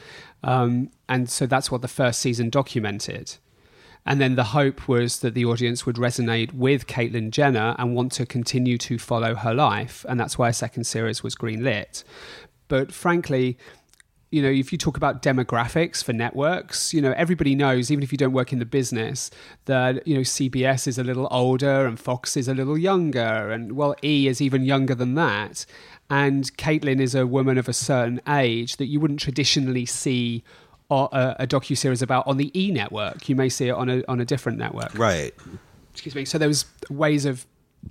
Speaker 4: And so that's what the first season documented. And then the hope was that the audience would resonate with Caitlyn Jenner and want to continue to follow her life. And that's why a second series was greenlit. But frankly, if you talk about demographics for networks, everybody knows, even if you don't work in the business, that, CBS is a little older and Fox is a little younger. And, E is even younger than that. And Caitlyn is a woman of a certain age that you wouldn't traditionally see a docuseries about on the E network. You may see it on a different network.
Speaker 3: Right.
Speaker 4: Excuse me. So there was ways of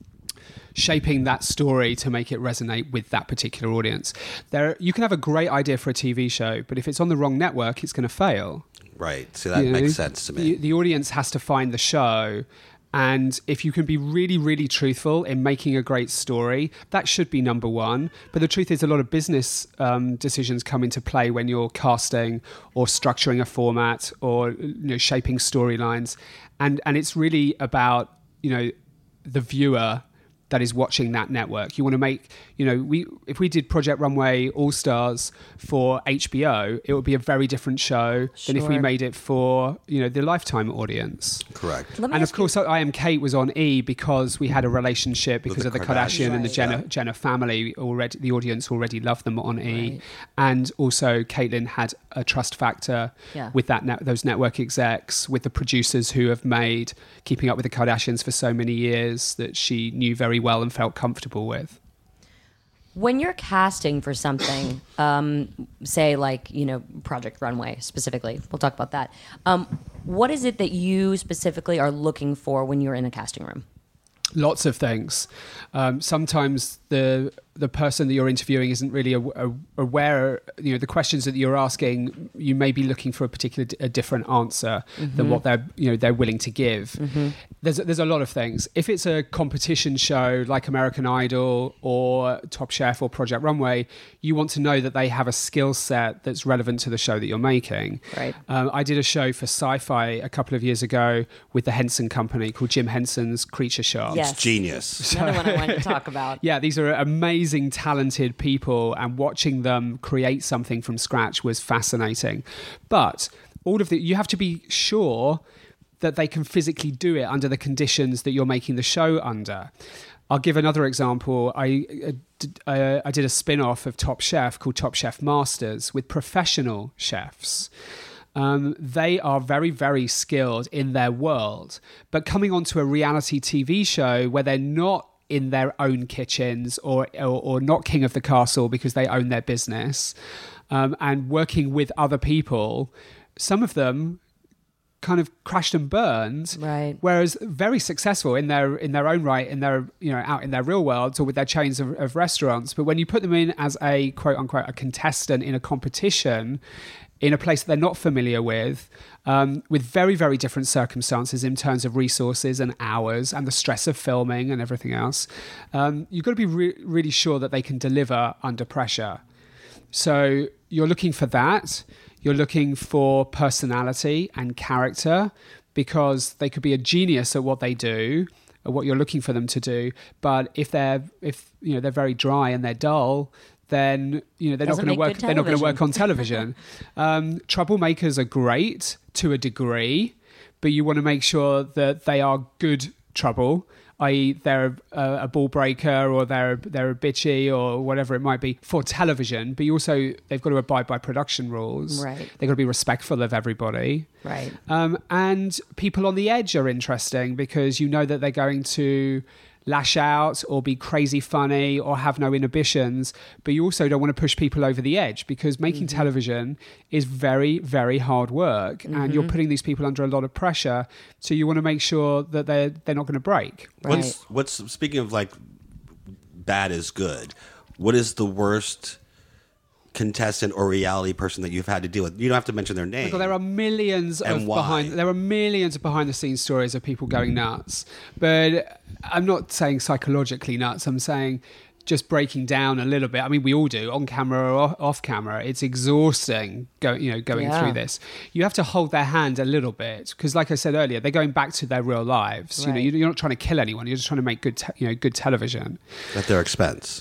Speaker 4: shaping that story to make it resonate with that particular audience. You can have a great idea for a TV show, but if it's on the wrong network, it's going to fail.
Speaker 3: Right. So that makes sense to me.
Speaker 4: The audience has to find the show. And if you can be really, really truthful in making a great story, that should be number one. But the truth is, a lot of business decisions come into play when you're casting or structuring a format or shaping storylines. And it's really about the viewer that is watching that network. You want to make, if we did Project Runway All-Stars for HBO, it would be a very different show than if we made it for, the Lifetime audience.
Speaker 3: Correct.
Speaker 4: And of course, I Am Kate was on E because we had a relationship because of the Kardashian and the Jenner family. Already, the audience already loved them on E. Right. And also, Caitlyn had a trust factor with those network execs, with the producers who have made Keeping Up with the Kardashians for so many years that she knew very well and felt comfortable with.
Speaker 1: When you're casting for something, say like, Project Runway specifically, we'll talk about that. What is it that you specifically are looking for when you're in a casting room?
Speaker 4: Lots of things. Sometimes the person that you're interviewing isn't really aware. The questions that you're asking, you may be looking for a different answer than what they're willing to give. Mm-hmm. There's a lot of things. If it's a competition show like American Idol or Top Chef or Project Runway, you want to know that they have a skill set that's relevant to the show that you're making.
Speaker 1: Right.
Speaker 4: I did a show for Sci-Fi a couple of years ago with the Henson Company called Jim Henson's Creature Shop.
Speaker 1: Yes.
Speaker 3: It's genius.
Speaker 1: Another one I wanted to talk about.
Speaker 4: Yeah, these are amazing, talented people, and watching them create something from scratch was fascinating. But you have to be sure that they can physically do it under the conditions that you're making the show under. I'll give another example. I did a spin-off of Top Chef called Top Chef Masters with professional chefs. They are very, very skilled in their world. But coming onto a reality TV show where they're not in their own kitchens or not king of the castle because they own their business, and working with other people, some of them kind of crashed and burned,
Speaker 1: right?
Speaker 4: Whereas very successful in their own right, in their out in their real worlds or with their chains of restaurants. But when you put them in as a quote unquote a contestant in a competition in a place that they're not familiar with very, very different circumstances in terms of resources and hours and the stress of filming and everything else, you've got to be really sure that they can deliver under pressure. So you're looking for that. You're looking for personality and character, because they could be a genius at what they do, at what you're looking for them to do. But if they're very dry and they're dull, then they're not going to work. They're not going to work on television. Troublemakers are great to a degree, but you want to make sure that they are good trouble, i.e., they're a ball breaker or they're a bitchy or whatever it might be for television. But they've got to abide by production rules.
Speaker 1: Right.
Speaker 4: They've got to be respectful of everybody.
Speaker 1: Right.
Speaker 4: And people on the edge are interesting because you know that they're going to lash out or be crazy funny or have no inhibitions, but you also don't want to push people over the edge, because making television is very, very hard work, and you're putting these people under a lot of pressure. So you want to make sure that they're not going to break.
Speaker 1: Right.
Speaker 3: What's speaking of like bad is good, what is the worst contestant or reality person that you've had to deal with? You don't have to mention their name.
Speaker 4: There are millions of behind the scenes stories of people going nuts, but I'm not saying psychologically nuts. I'm saying just breaking down a little bit. I mean, we all do, on camera or off camera. It's exhausting going through this. You have to hold their hand a little bit, because like I said earlier, they're going back to their real lives. Right. You're not trying to kill anyone. You're just trying to make good television
Speaker 3: at their expense.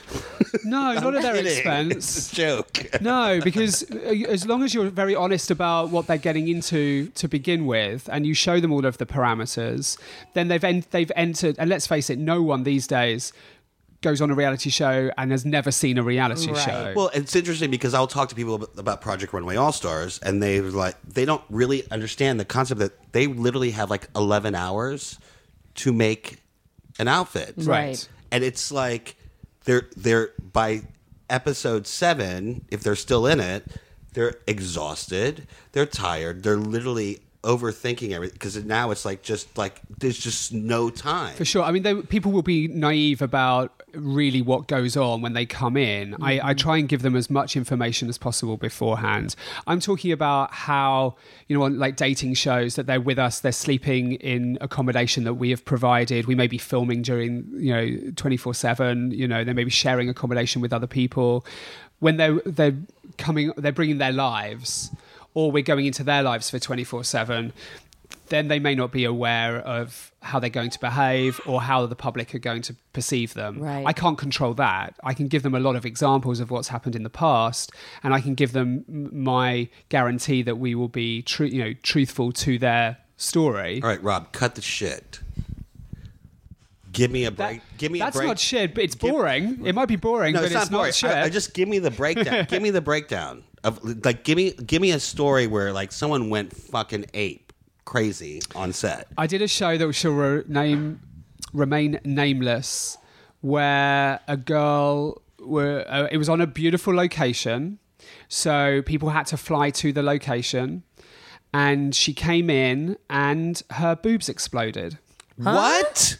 Speaker 4: No, not at their
Speaker 3: kidding.
Speaker 4: expense.
Speaker 3: It's a joke.
Speaker 4: No, because as long as you're very honest about what they're getting into to begin with, and you show them all of the parameters, then they've entered. And let's face it, no one these days goes on a reality show and has never seen a reality show.
Speaker 3: Well, it's interesting because I'll talk to people about Project Runway All-Stars, and they don't really understand the concept that they literally have like 11 hours to make an outfit.
Speaker 4: Right.
Speaker 3: And it's like they're by episode 7, if they're still in it, they're exhausted, they're tired, they're literally overthinking everything because now it's like just like there's just no time.
Speaker 4: For sure. I mean, people will be naive about really what goes on when they come in. I try and give them as much information as possible beforehand. I'm talking about how, on like dating shows, that they're with us, they're sleeping in accommodation that we have provided. We may be filming during, 24/7, they may be sharing accommodation with other people. When they're bringing their lives, or we're going into their lives for 24/7, then they may not be aware of how they're going to behave or how the public are going to perceive them.
Speaker 1: Right.
Speaker 4: I can't control that. I can give them a lot of examples of what's happened in the past, and I can give them my guarantee that we will be truthful to their story.
Speaker 3: All right, Rob, cut the shit. Give me a break.
Speaker 4: That's not shit, but it's boring. It might be boring,
Speaker 3: No,
Speaker 4: but it's not shit.
Speaker 3: I just give me the breakdown. Give me the breakdown of like give me a story where like someone went fucking ape crazy on set.
Speaker 4: I did a show that shall remain nameless, where a girl it was on a beautiful location, so people had to fly to the location, and she came in and her boobs exploded.
Speaker 3: Huh? What?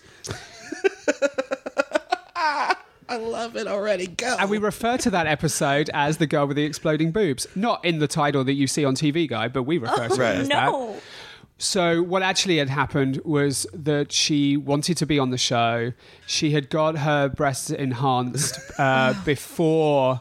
Speaker 3: I love it already. Go.
Speaker 4: And we refer to that episode as The Girl with the Exploding Boobs. Not in the title that you see on TV Guide, but we refer to it as that. So what actually had happened was that she wanted to be on the show. She had got her breasts enhanced before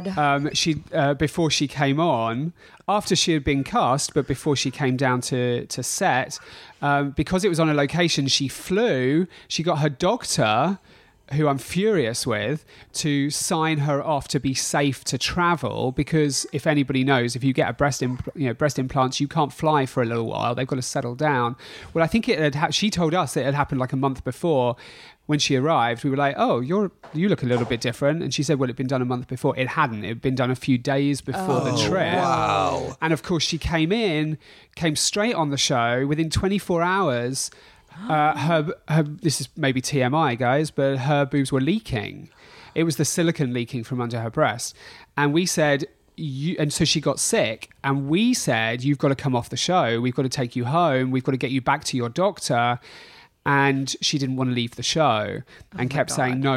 Speaker 4: before she came on. After she had been cast, but before she came down to set, because it was on a location, she flew. She got her doctor, who I'm furious with, to sign her off to be safe to travel, because if anybody knows, if you get a breast implants, you can't fly for a little while. They've got to settle down. Well, I think she told us it had happened like a month before. When she arrived, we were like, "Oh, you look a little bit different." And she said, "Well, it'd been done a month before." It hadn't. It'd been done a few days before the trip.
Speaker 3: Wow!
Speaker 4: And of course, she came straight on the show within 24 hours. Her this is maybe TMI, guys, but her boobs were leaking. It was the silicone leaking from under her breast. And we said, and so she got sick, and we said, "You've got to come off the show. We've got to take you home. We've got to get you back to your doctor." And she didn't want to leave the show and kept saying, no.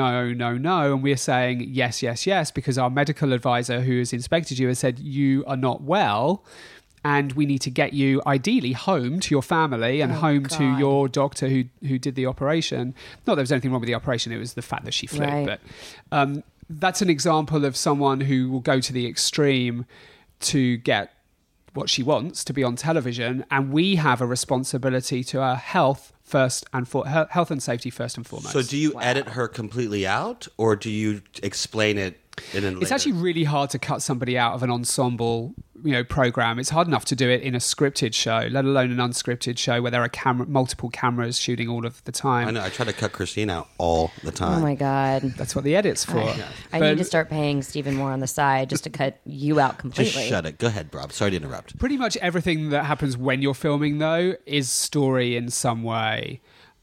Speaker 4: And we're saying, yes, because our medical advisor who has inspected you has said, you are not well. And we need to get you ideally home to your family and to your doctor who did the operation. Not that there was anything wrong with the operation. It was the fact that she flew.
Speaker 1: Right.
Speaker 4: But that's an example of someone who will go to the extreme to get what she wants, to be on television. And we have a responsibility to her health health and safety first and foremost.
Speaker 3: So do you edit her completely out, or do you explain it in a
Speaker 4: It's actually really hard to cut somebody out of an ensemble program. It's hard enough to do it in a scripted show, let alone an unscripted show where there are multiple cameras shooting all of the time.
Speaker 3: I know. I try to cut Christine out all the time.
Speaker 1: Oh my God.
Speaker 4: That's what the edit's for.
Speaker 1: I need to start paying Stephen more on the side just to cut you out completely.
Speaker 3: Just shut it. Go ahead, Rob. Sorry to interrupt.
Speaker 4: Pretty much everything that happens when you're filming, though, is story in some way.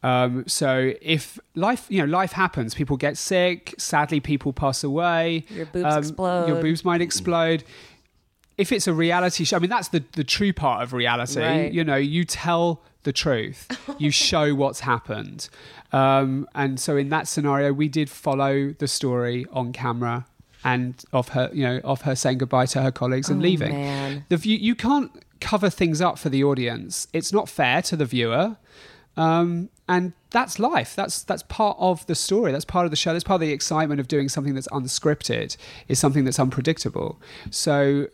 Speaker 4: So if life happens, people get sick, sadly people pass away.
Speaker 1: Your boobs explode.
Speaker 4: Your boobs might explode. If it's a reality show, I mean, that's the true part of reality.
Speaker 1: Right.
Speaker 4: You tell the truth. You show what's happened. And so in that scenario, we did follow the story on camera and of her saying goodbye to her colleagues and leaving.
Speaker 1: Man.
Speaker 4: You can't cover things up for the audience. It's not fair to the viewer. And that's life. That's part of the story. That's part of the show. That's part of the excitement of doing something that's unscripted, is something that's unpredictable. So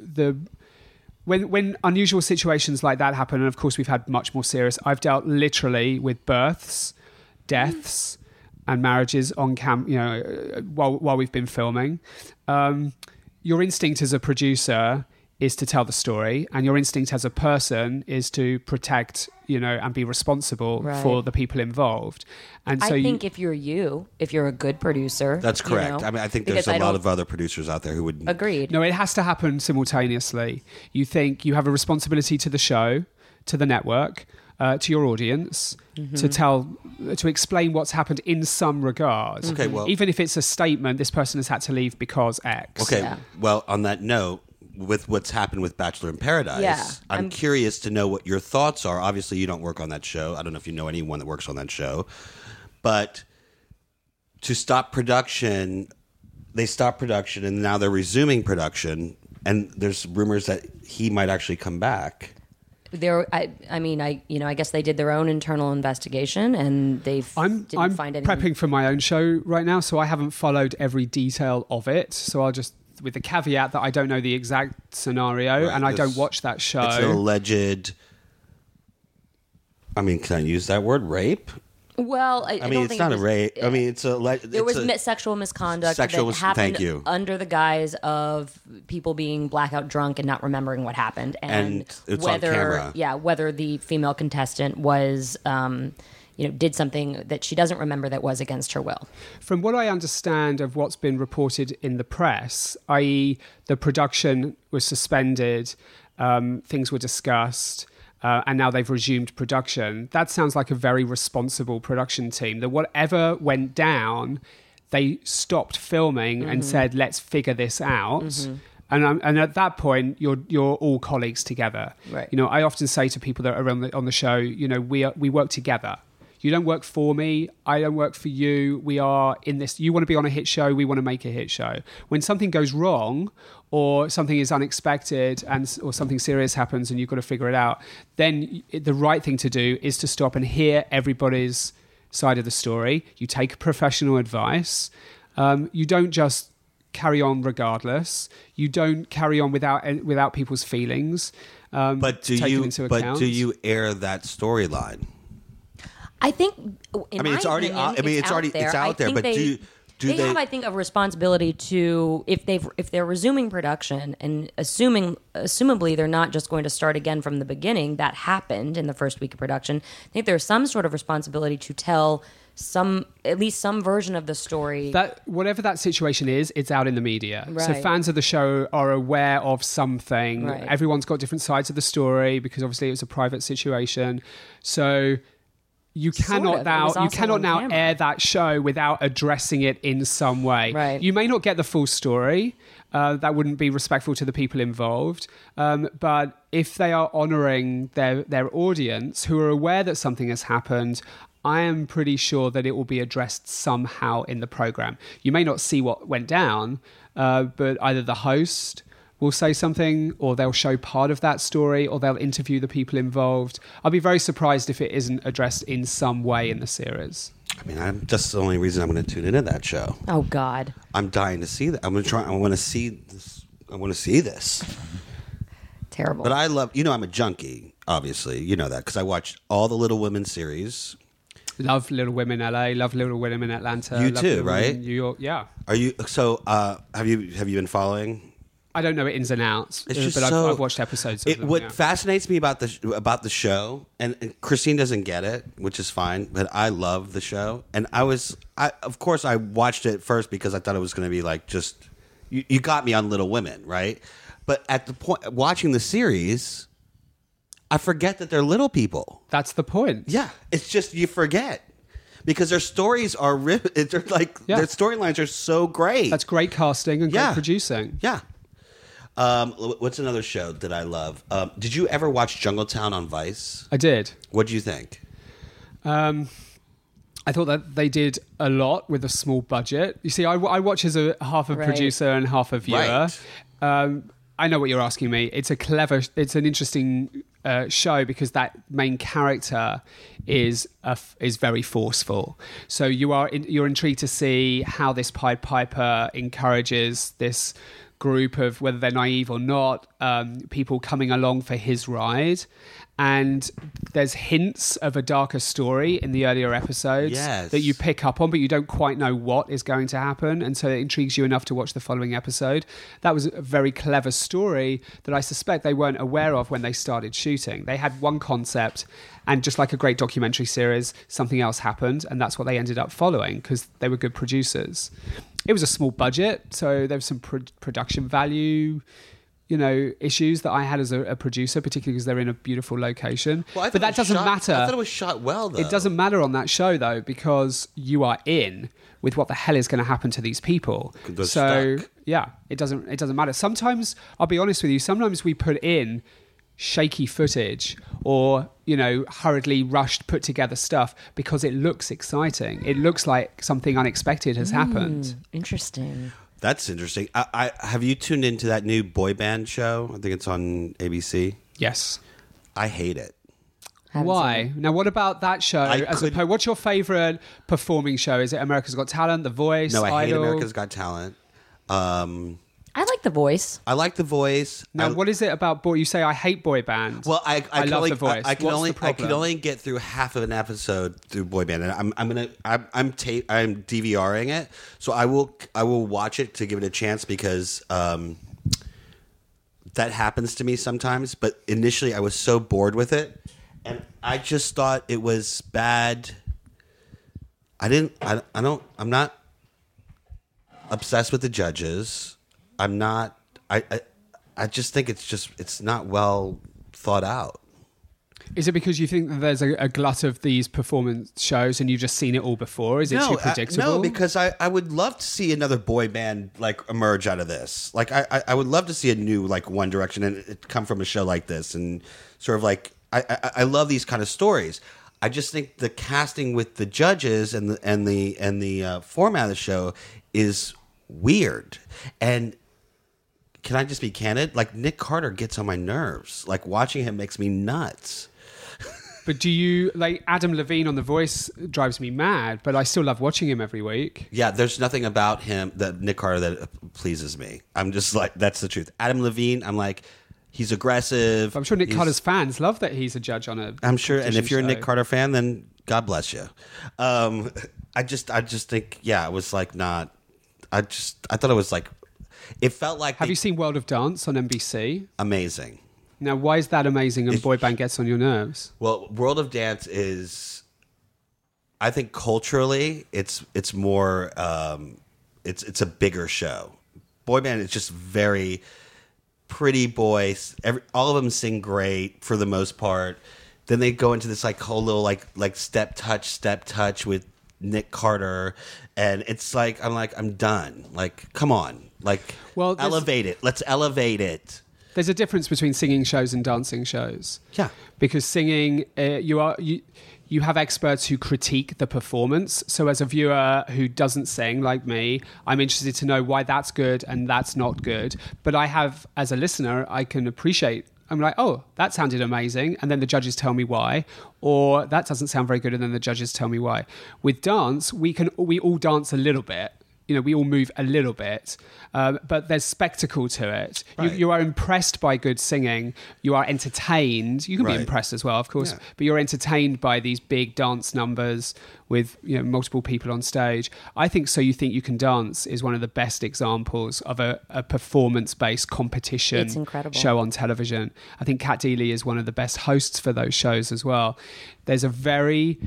Speaker 4: when unusual situations like that happen, and of course we've had much more serious, I've dealt literally with births, deaths, and marriages on while we've been filming. Your instinct as a producer is to tell the story, and your instinct as a person is to protect, and be responsible for the people involved. And so
Speaker 1: I think if you're a good producer,
Speaker 3: that's correct. I mean, I think there's a lot of other producers out there who would
Speaker 1: agreed.
Speaker 4: No, it has to happen simultaneously. You think you have a responsibility to the show, to the network, to your audience, to explain what's happened in some regard.
Speaker 3: Okay, well,
Speaker 4: even if it's a statement, this person has had to leave because X.
Speaker 3: Okay, well, on that note, with what's happened with Bachelor in Paradise, I'm curious to know what your thoughts are. Obviously, you don't work on that show. I don't know if you know anyone that works on that show. But to stop production, they stopped production, and now they're resuming production. And there's rumors that he might actually come back.
Speaker 1: I guess they did their own internal investigation, and didn't find anything.
Speaker 4: I'm prepping for my own show right now, so I haven't followed every detail of it. So I'll just, with the caveat that I don't know the exact scenario, and I don't watch that show.
Speaker 3: It's an alleged. I mean, can I use that word? Rape?
Speaker 1: Well, I
Speaker 3: mean,
Speaker 1: don't
Speaker 3: it's
Speaker 1: think
Speaker 3: not
Speaker 1: it was,
Speaker 3: a rape. I mean,
Speaker 1: there was sexual misconduct that happened under the guise of people being blackout drunk and not remembering what happened,
Speaker 3: and it's whether on camera.
Speaker 1: Whether the female contestant was did something that she doesn't remember that was against her will.
Speaker 4: From what I understand of what's been reported in the press, i.e. the production was suspended, things were discussed, and now they've resumed production. That sounds like a very responsible production team, that whatever went down, they stopped filming and said, let's figure this out. And at that point, you're all colleagues together.
Speaker 1: Right.
Speaker 4: I often say to people that are on the show, we work together. You don't work for me. I don't work for you. We are in this. You want to be on a hit show. We want to make a hit show. When something goes wrong or something is unexpected or something serious happens and you've got to figure it out, then the right thing to do is to stop and hear everybody's side of the story. You take professional advice. You don't just carry on regardless. You don't carry on without people's feelings.
Speaker 3: But do you air that storyline?
Speaker 1: I think.
Speaker 3: It's out there. But they
Speaker 1: have, I think, a responsibility to if they're resuming production and assumably they're not just going to start again from the beginning. That happened in the first week of production. I think there's some sort of responsibility to tell at least some version of the story.
Speaker 4: That whatever that situation is, it's out in the media.
Speaker 1: Right.
Speaker 4: So fans of the show are aware of something.
Speaker 1: Right.
Speaker 4: Everyone's got different sides of the story because obviously it was a private situation. So you cannot now air that show without addressing it in some way.
Speaker 1: Right.
Speaker 4: You may not get the full story. That wouldn't be respectful to the people involved. But if they are honouring their audience who are aware that something has happened, I am pretty sure that it will be addressed somehow in the programme. You may not see what went down, but either the host will say something, or they'll show part of that story, or they'll interview the people involved. I'll be very surprised if it isn't addressed in some way in the series.
Speaker 3: I mean, that's the only reason I'm going to tune into that show.
Speaker 1: Oh God,
Speaker 3: I'm dying to see that. I want to see this. I want to see this.
Speaker 1: Terrible.
Speaker 3: But I love. I'm a junkie. Obviously, you know that because I watched all the Little Women series.
Speaker 4: Love Little Women LA. Love Little Women Atlanta.
Speaker 3: You
Speaker 4: love
Speaker 3: too,
Speaker 4: Little
Speaker 3: right?
Speaker 4: Women New York. Yeah.
Speaker 3: Are you? So, have you been following?
Speaker 4: I don't know it ins and outs, but I've watched episodes of them.
Speaker 3: What fascinates me about the show, and Christine doesn't get it, which is fine, but I love the show. And of course, I watched it first because I thought it was going to be like just, you got me on Little Women, right? But at the point, watching the series, I forget that they're little people.
Speaker 4: That's the point.
Speaker 3: Yeah. It's just, you forget. Because their stories are, their storylines are so great.
Speaker 4: That's great casting and great producing.
Speaker 3: Yeah. What's another show that I love? Did you ever watch Jungletown on Vice?
Speaker 4: I did.
Speaker 3: What did you think?
Speaker 4: I thought that they did a lot with a small budget. You see, I watch as half a producer and half a viewer. Right. I know what you're asking me. It's an interesting show because that main character is very forceful. So you're intrigued to see how this Pied Piper encourages this group of, whether they're naive or not, people coming along for his ride. and there's hints of a darker story in the earlier episodes that you pick up on, but you don't quite know what is going to happen, and so it intrigues you enough to watch the following episode. That was a very clever story that I suspect they weren't aware of when they started shooting. They had one concept, and just like a great documentary series, something else happened, and that's what they ended up following because they were good producers. It was a small budget, so there was some production value, issues that I had as a producer, particularly because they're in a beautiful location. Well, but that doesn't matter.
Speaker 3: I thought it was shot well, though.
Speaker 4: It doesn't matter on that show, though, because you are in with what the hell is going to happen to these people.
Speaker 3: They're stuck.
Speaker 4: Yeah, it doesn't matter. Sometimes, I'll be honest with you, sometimes we put in shaky footage or, hurriedly rushed, put together stuff because it looks exciting. It looks like something unexpected has happened.
Speaker 1: Interesting.
Speaker 3: That's interesting. I have you tuned into that new boy band show? I think it's on ABC.
Speaker 4: Yes.
Speaker 3: I hate it.
Speaker 4: Why? Now, what about that show? What's your favorite performing show? Is it America's Got Talent, The Voice,
Speaker 3: No, I hate
Speaker 4: Idol?
Speaker 3: America's Got Talent.
Speaker 1: I like The Voice.
Speaker 3: I like The Voice.
Speaker 4: Now, what is it about boy? You say I hate boy bands.
Speaker 3: Well, I
Speaker 4: love The Voice.
Speaker 3: I can only get through half of an episode through boy band, and I'm DVRing it, so I will watch it to give it a chance because that happens to me sometimes. But initially, I was so bored with it, and I just thought it was bad. I'm not obsessed with the judges. I'm not. I just think it's not well thought out.
Speaker 4: Is it because you think that there's a glut of these performance shows and you've just seen it all before? Is it too predictable?
Speaker 3: No, because I would love to see another boy band emerge out of this. I would love to see a new One Direction and it come from a show like this, and sort of I love these kind of stories. I just think the casting with the judges and the format of the show is weird. And can I just be candid? Nick Carter gets on my nerves. Watching him makes me nuts.
Speaker 4: But do you Adam Levine on The Voice drives me mad, but I still love watching him every week.
Speaker 3: Yeah, there's nothing about him, that Nick Carter, that pleases me. I'm just that's the truth. Adam Levine, I'm he's aggressive.
Speaker 4: I'm sure Nick Carter's fans love that he's a judge on a
Speaker 3: I'm sure, and if you're
Speaker 4: show.
Speaker 3: a Nick Carter fan, then God bless you. I just think, it was not. I thought it was it felt like.
Speaker 4: Have you seen World of Dance on NBC?
Speaker 3: Amazing.
Speaker 4: Now, why is that amazing and boy band gets on your nerves?
Speaker 3: Well, World of Dance is, I think culturally, it's more, it's a bigger show. Boy band is just very pretty boys. All of them sing great for the most part. Then they go into this whole little step touch with Nick Carter, and it's I'm done. Come on, elevate it. Let's elevate it.
Speaker 4: There's a difference between singing shows and dancing shows.
Speaker 3: Yeah,
Speaker 4: because singing, you have experts who critique the performance. So as a viewer who doesn't sing like me, I'm interested to know why that's good and that's not good. But as a listener, I can appreciate. I'm oh, that sounded amazing. And then the judges tell me why. Or that doesn't sound very good. And then the judges tell me why. With dance, we all dance a little bit. We all move a little bit, but there's spectacle to it.
Speaker 3: Right.
Speaker 4: You are impressed by good singing. You are entertained. You can be impressed as well, of course, but you're entertained by these big dance numbers with multiple people on stage. I think So You Think You Can Dance is one of the best examples of a performance-based competition show on television. I think Kat Deely is one of the best hosts for those shows as well. There's a very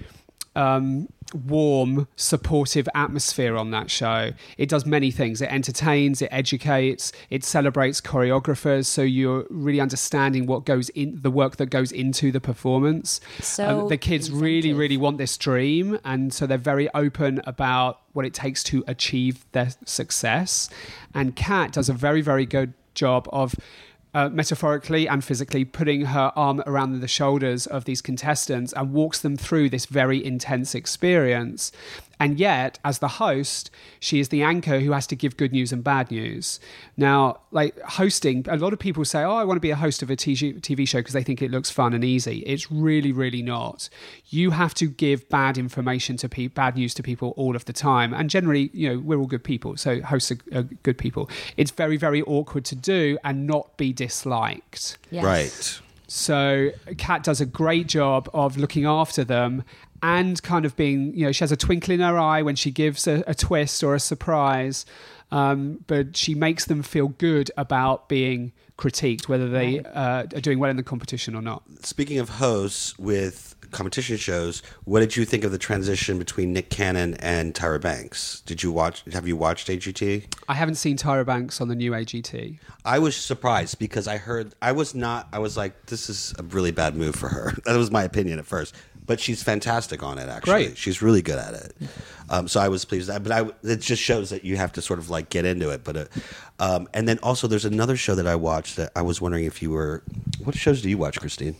Speaker 4: warm, supportive atmosphere on that show. It does many things. It entertains, it educates, it celebrates choreographers, so you're really understanding what goes in the work that goes into the performance.
Speaker 1: So
Speaker 4: the kids really, really want this dream, and so they're very open about what it takes to achieve their success. And Kat does a very, very good job of metaphorically and physically putting her arm around the shoulders of these contestants and walks them through this very intense experience. And yet, as the host, she is the anchor who has to give good news and bad news. Now, hosting, a lot of people say, I want to be a host of a TV show because they think it looks fun and easy. It's really, really not. You have to give bad information to bad news to people all of the time. And generally, we're all good people, so hosts are good people. It's very, very awkward to do and not be disliked.
Speaker 1: Yes.
Speaker 3: Right.
Speaker 4: So Kat does a great job of looking after them and kind of being, she has a twinkle in her eye when she gives a twist or a surprise, but she makes them feel good about being critiqued, whether they are doing well in the competition or not.
Speaker 3: Speaking of hosts with competition shows, what did you think of the transition between Nick Cannon and Tyra Banks? Have you watched AGT?
Speaker 4: I haven't seen Tyra Banks on the new AGT.
Speaker 3: I was surprised because I was like, this is a really bad move for her. That was my opinion at first. But she's fantastic on it, actually.
Speaker 4: Great.
Speaker 3: She's really good at it. So I was pleased with that. But it just shows that you have to sort of like get into it. But and then also there's another show that I watched that I was wondering if you were... What shows do you watch, Christine?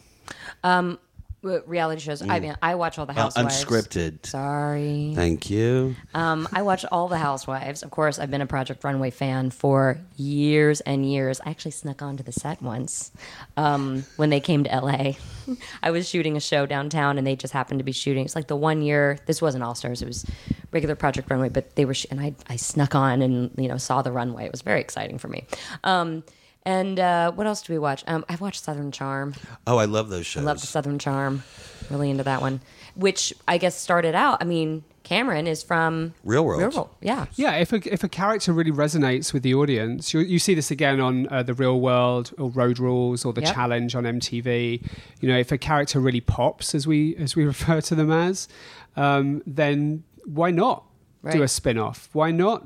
Speaker 1: Reality shows. I mean, I watch all the Housewives.
Speaker 3: Unscripted.
Speaker 1: Sorry.
Speaker 3: Thank you.
Speaker 1: I watch all the Housewives. Of course, I've been a Project Runway fan for years and years. I actually snuck onto the set once when they came to LA. I was shooting a show downtown, and they just happened to be shooting. It's like the 1 year. This wasn't All Stars. It was regular Project Runway, but they were. And I snuck on and saw the runway. It was very exciting for me. And what else do we watch? I've watched Southern Charm.
Speaker 3: Oh, I love those shows.
Speaker 1: I love the Southern Charm. Really into that one. Which I guess started out, Cameron is from
Speaker 3: Real World.
Speaker 1: Yeah.
Speaker 4: Yeah, if a character really resonates with the audience, you see this again on The Real World or Road Rules or The Challenge on MTV. If a character really pops, as we refer to them as, then why not do a spin-off? Why not...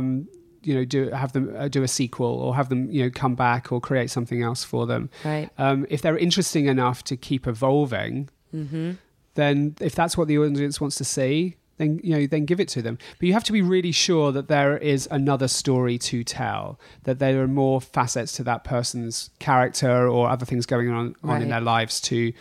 Speaker 4: have them do a sequel or have them, come back or create something else for them.
Speaker 1: Right.
Speaker 4: If they're interesting enough to keep evolving, then if that's what the audience wants to see, then then give it to them. But you have to be really sure that there is another story to tell, that there are more facets to that person's character or other things going on in their lives to.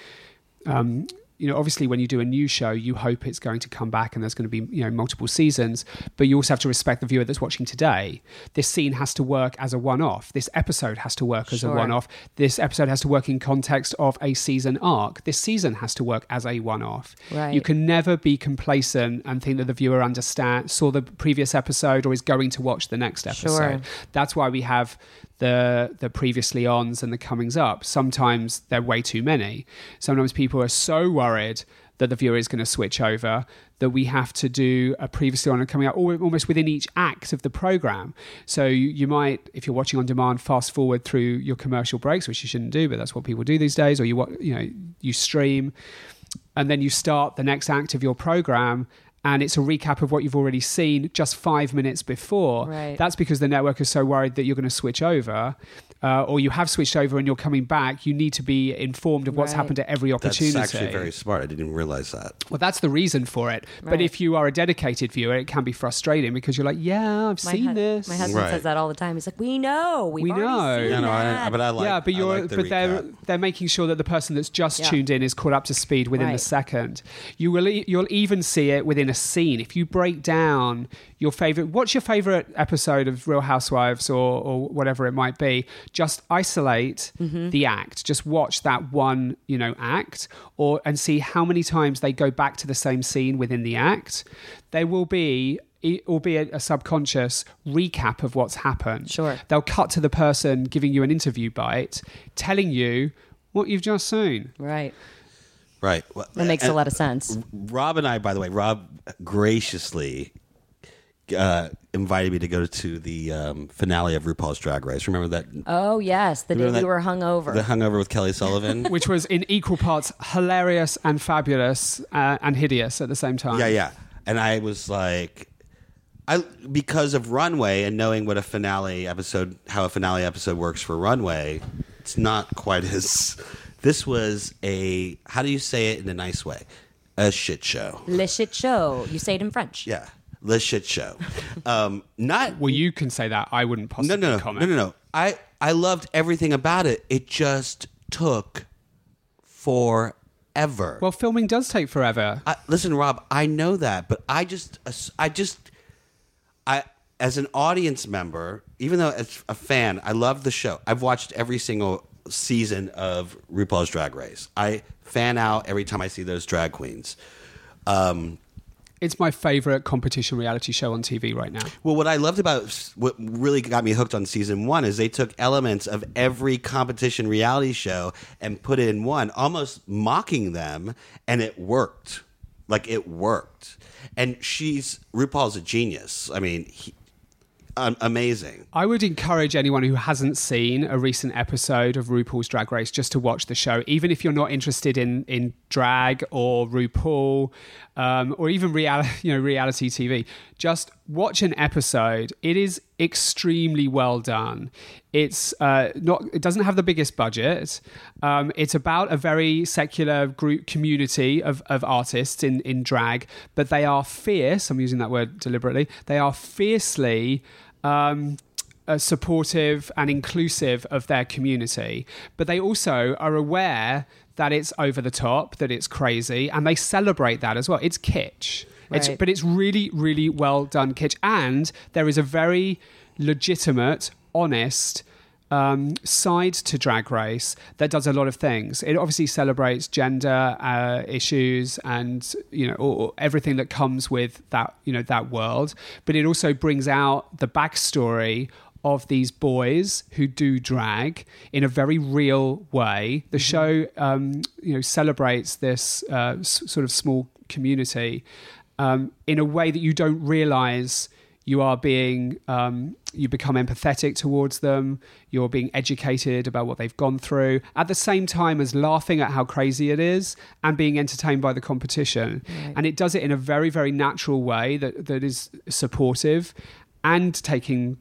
Speaker 4: Obviously when you do a new show, you hope it's going to come back and there's going to be, multiple seasons, but you also have to respect the viewer that's watching today. This scene has to work as a one-off. This episode has to work as a one-off. This episode has to work in context of a season arc. This season has to work as a one-off.
Speaker 1: Right.
Speaker 4: You can never be complacent and think that the viewer saw the previous episode or is going to watch the next episode.
Speaker 1: Sure.
Speaker 4: That's why we have the previously ons and the comings up. Sometimes they're way too many. Sometimes people are so worried that the viewer is going to switch over that we have to do a previously on and coming up almost within each act of the program. So you might, if you're watching on demand, fast forward through your commercial breaks, which you shouldn't do, but that's what people do these days. Or you stream, and then you start the next act of your program. And it's a recap of what you've already seen just 5 minutes before.
Speaker 1: Right.
Speaker 4: That's because the network is so worried that you're going to switch over, or you have switched over and you're coming back. You need to be informed of what's happened at every opportunity.
Speaker 3: That's actually very smart. I didn't even realize that.
Speaker 4: Well, that's the reason for it. Right. But if you are a dedicated viewer, it can be frustrating because you're like, yeah, I've seen this.
Speaker 1: My husband says that all the time. He's like, we know. We've already seen that.
Speaker 3: But I like
Speaker 4: they're making sure that the person that's just tuned in is caught up to speed within the second. You'll even see it within a scene. If you break down what's your favorite episode of Real Housewives or whatever it might be, just isolate the act. Just watch that one, act and see how many times they go back to the same scene within the act. There will be, albeit a subconscious recap of what's happened.
Speaker 1: Sure.
Speaker 4: They'll cut to the person giving you an interview bite, telling you what you've just seen.
Speaker 1: Right.
Speaker 3: Right. Well,
Speaker 1: that makes a lot of sense.
Speaker 3: Rob and I, by the way, Rob graciously invited me to go to the finale of RuPaul's Drag Race. Remember that?
Speaker 1: Oh, yes. The day we were hungover.
Speaker 3: The hungover with Kelly Sullivan.
Speaker 4: Which was in equal parts hilarious and fabulous and hideous at the same time.
Speaker 3: Yeah. And I was like... because of Runway and knowing what how a finale episode works for Runway, it's not quite as... This was how do you say it in a nice way? A shit show.
Speaker 1: Le shit show. You say it in French.
Speaker 3: Yeah. Le shit show. Not.
Speaker 4: Well, you can say that. I wouldn't possibly comment.
Speaker 3: No. I loved everything about it. It just took forever.
Speaker 4: Well, filming does take forever.
Speaker 3: Listen, Rob, I know that, but I as an audience member, even though as a fan, I love the show. I've watched every single season of RuPaul's Drag Race. I fan out every time I see those drag queens.
Speaker 4: It's my favorite competition reality show on TV right now.
Speaker 3: Well, what I loved about what really got me hooked on season 1 is they took elements of every competition reality show and put it in one, almost mocking them, and it worked. Like, it worked. And RuPaul's a genius. I mean, amazing.
Speaker 4: I would encourage anyone who hasn't seen a recent episode of RuPaul's Drag Race just to watch the show, even if you're not interested in drag or RuPaul or even reality TV. Just watch an episode. It is extremely well done. It doesn't have the biggest budget. It's about a very secular group community of artists in drag, but they are fierce. I'm using that word deliberately. They are fiercely supportive and inclusive of their community, but they also are aware that it's over the top, that it's crazy, and they celebrate that as well. It's kitsch. Right. But it's really, really well done kitsch, and there is a very legitimate, honest side to Drag Race that does a lot of things. It obviously celebrates gender issues and everything that comes with that that world, but it also brings out the backstory of these boys who do drag in a very real way. The show celebrates this sort of small community in a way that you don't realize. You are being, you become empathetic towards them. You're being educated about what they've gone through, at the same time as laughing at how crazy it is and being entertained by the competition. Right. And it does it in a very, very natural way that is supportive and taking,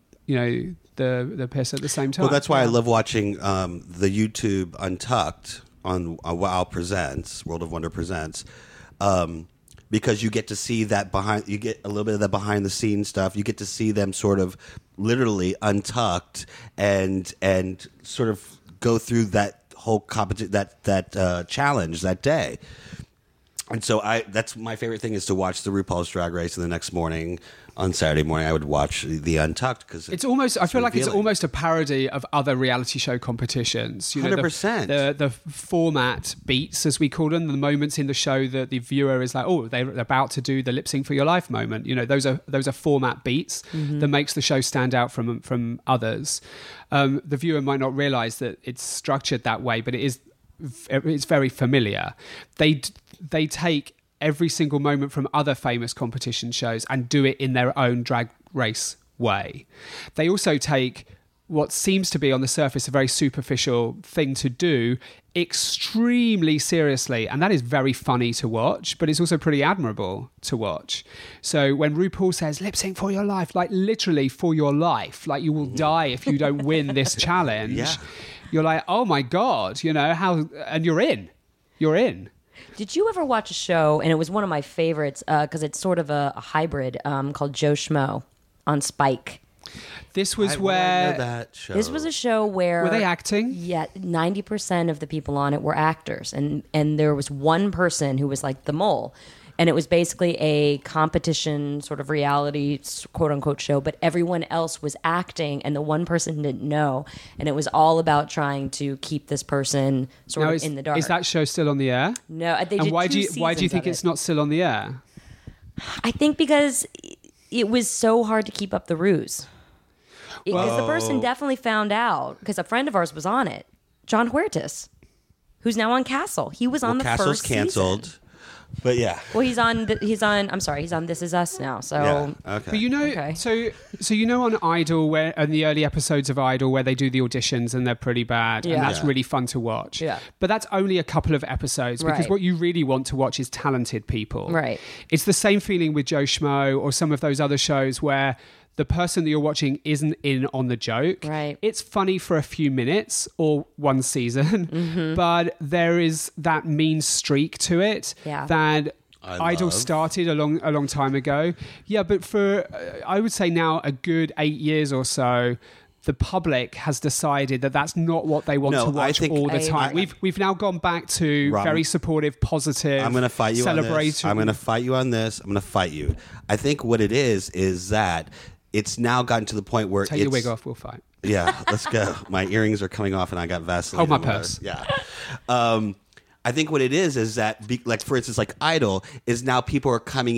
Speaker 4: the piss at the same time.
Speaker 3: Well, that's why I love watching the YouTube Untucked on WOW Presents, World of Wonder Presents. Because you get to see that you get a little bit of the behind the scenes stuff. You get to see them sort of literally untucked and sort of go through that whole that challenge that day. And so that's my favorite thing is to watch the RuPaul's Drag Race, and the next morning, on Saturday morning, I would watch the Untucked because
Speaker 4: it's almost. I feel like it's almost a parody of other reality show competitions.
Speaker 3: 100%.
Speaker 4: The format beats, as we call them, the moments in the show that the viewer is like, oh, they're about to do the lip sync for your life moment. Those are format beats that makes the show stand out from others. The viewer might not realize that it's structured that way, but it's very familiar. They take every single moment from other famous competition shows and do it in their own Drag Race way. They also take what seems to be on the surface a very superficial thing to do extremely seriously, and that is very funny to watch, but it's also pretty admirable to watch. So when RuPaul says lip sync for your life, like literally for your life, like you will die if you don't win this challenge, you're like, oh my God, how, and you're in.
Speaker 1: Did you ever watch a show, and it was one of my favorites, because it's sort of a hybrid, called Joe Schmo on Spike?
Speaker 4: This was
Speaker 1: This was a show where...
Speaker 4: Were they acting?
Speaker 1: Yeah, 90% of the people on it were actors, and there was one person who was like the mole. And it was basically a competition sort of reality quote unquote show, but everyone else was acting and the one person didn't know. And it was all about trying to keep this person sort of in the dark.
Speaker 4: Is that show still on the air?
Speaker 1: No, they did.
Speaker 4: And why do you think it's not still on the air?
Speaker 1: I think because it was so hard to keep up the ruse. Because the person definitely found out, because a friend of ours was on it, John Huertas, who's now on Castle. He was on the
Speaker 3: Castle's
Speaker 1: first
Speaker 3: canceled.
Speaker 1: Season.
Speaker 3: But yeah.
Speaker 1: Well, he's on This Is Us now. So
Speaker 3: yeah, okay.
Speaker 4: But so on Idol, where in the early episodes of Idol where they do the auditions and they're pretty bad, and that's really fun to watch.
Speaker 1: Yeah.
Speaker 4: But that's only a couple of episodes because what you really want to watch is talented people.
Speaker 1: Right.
Speaker 4: It's the same feeling with Joe Schmo or some of those other shows where the person that you're watching isn't in on the joke.
Speaker 1: Right.
Speaker 4: It's funny for a few minutes or one season, but there is that mean streak to it that Idol started a long time ago. Yeah, but for, I would say now a good 8 years or so, the public has decided that that's not what they want to watch all the time. We've now gone back to very supportive, positive.
Speaker 3: I'm going to fight you on this. I'm going to fight you on this. I'm going to fight you. I think what it is that it's now gotten to the point where
Speaker 4: take your wig off, we'll fight.
Speaker 3: Yeah, let's go. My earrings are coming off and I got Vaseline.
Speaker 4: Hold my purse.
Speaker 3: Yeah. I think what it is that, like, for instance, like Idol is now people are coming in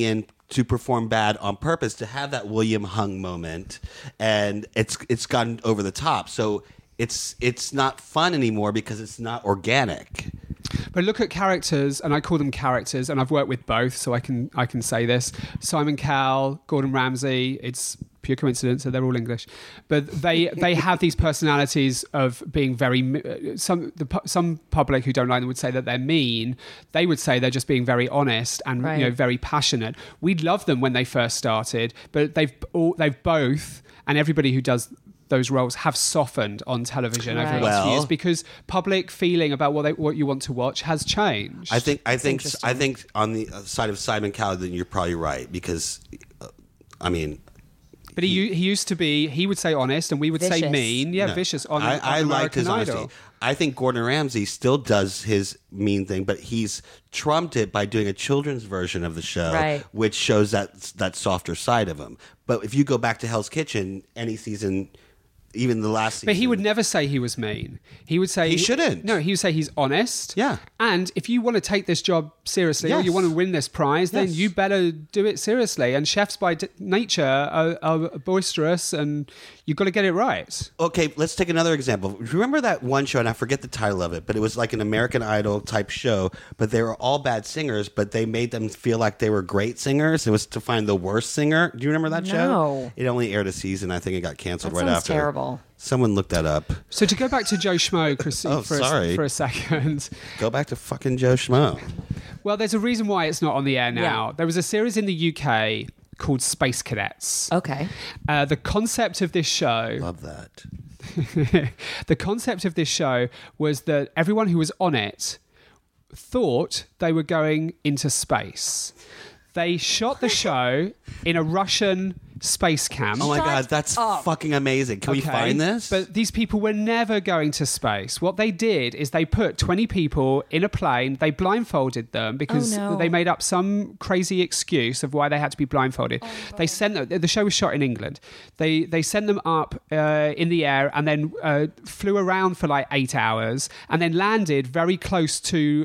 Speaker 3: to perform bad on purpose to have that William Hung moment, and it's gotten over the top. So it's not fun anymore because it's not organic.
Speaker 4: But look at characters, and I call them characters, and I've worked with both, so I can say this. Simon Cowell, Gordon Ramsay, it's pure coincidence that they're all English, but they have these personalities of being very some public who don't like them would say that they're mean. They would say they're just being very honest and very passionate. We loved them when they first started, but they've both, and everybody who does those roles have softened on television over the last few years because public feeling about what you want to watch has changed.
Speaker 3: I think on the side of Simon Cowell, then you're probably right because,
Speaker 4: But he used to be. He would say honest, and we would say mean. Yeah,
Speaker 3: no.
Speaker 4: Vicious.
Speaker 3: I liked his
Speaker 4: Idol.
Speaker 3: honesty. I think Gordon Ramsay still does his mean thing, but he's trumped it by doing a children's version of the show, which shows that softer side of him. But if you go back to Hell's Kitchen, any season. Even the last season.
Speaker 4: But he would never say he was mean. He would say...
Speaker 3: He shouldn't.
Speaker 4: No, he would say he's honest.
Speaker 3: Yeah.
Speaker 4: And if you want to take this job seriously or you want to win this prize, then you better do it seriously. And chefs by nature are boisterous and you've got to get it right.
Speaker 3: Okay, let's take another example. Remember that one show, and I forget the title of it, but it was like an American Idol type show, but they were all bad singers, but they made them feel like they were great singers. It was to find the worst singer. Do you remember that show?
Speaker 1: No.
Speaker 3: It only aired a season. I think it got canceled right
Speaker 1: sounds
Speaker 3: after.
Speaker 1: Terrible.
Speaker 3: Someone looked that up.
Speaker 4: So to go back to Joe Schmo, Christine, for a second.
Speaker 3: Go back to fucking Joe Schmo.
Speaker 4: Well, there's a reason why it's not on the air now. Yeah. There was a series in the UK called Space Cadets.
Speaker 1: Okay.
Speaker 4: The concept of this show...
Speaker 3: Love that.
Speaker 4: The concept of this show was that everyone who was on it thought they were going into space. They shot the show in a Russian space camp.
Speaker 3: Oh my God, that's fucking amazing. Can we find this?
Speaker 4: But these people were never going to space. What they did is they put 20 people in a plane, they blindfolded them because they made up some crazy excuse of why they had to be blindfolded. They sent them, the show was shot in England. They sent them up in the air and then flew around for like 8 hours and then landed very close to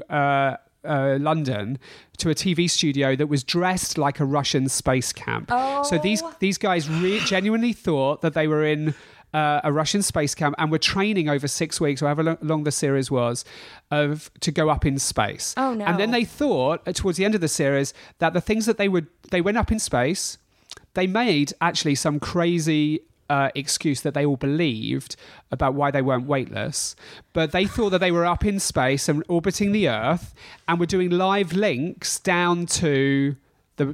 Speaker 4: London to a TV studio that was dressed like a Russian space camp. So these guys genuinely thought that they were in a Russian space camp and were training over 6 weeks, or however long the series was, to go up in space.
Speaker 1: Oh no!
Speaker 4: And then they thought towards the end of the series that the things that they went up in space, they made actually some crazy excuse that they all believed about why they weren't weightless, but they thought that they were up in space and orbiting the Earth and were doing live links down to the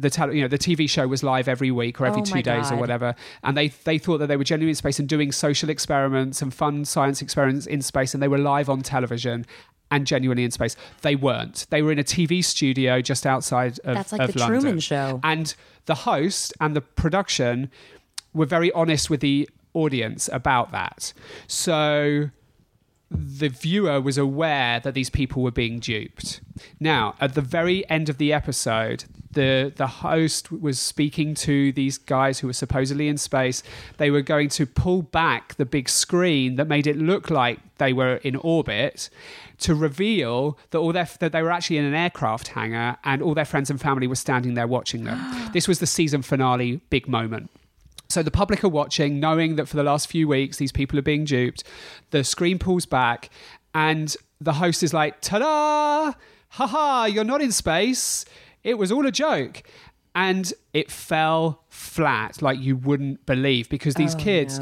Speaker 4: TV show was live every week or every 2 days or whatever, and they thought that they were genuinely in space and doing social experiments and fun science experiments in space, and they were live on television and genuinely in space. They weren't. They were in a TV studio just outside of
Speaker 1: That's like the
Speaker 4: London.
Speaker 1: Truman Show.
Speaker 4: And the host and the production were very honest with the audience about that. So the viewer was aware that these people were being duped. Now, at the very end of the episode, the host was speaking to these guys who were supposedly in space. They were going to pull back the big screen that made it look like they were in orbit to reveal that that they were actually in an aircraft hangar and all their friends and family were standing there watching them. This was the season finale big moment. So the public are watching, knowing that for the last few weeks, these people are being duped. The screen pulls back and the host is like, ta-da! Ha-ha, you're not in space. It was all a joke. And it fell flat like you wouldn't believe because these kids,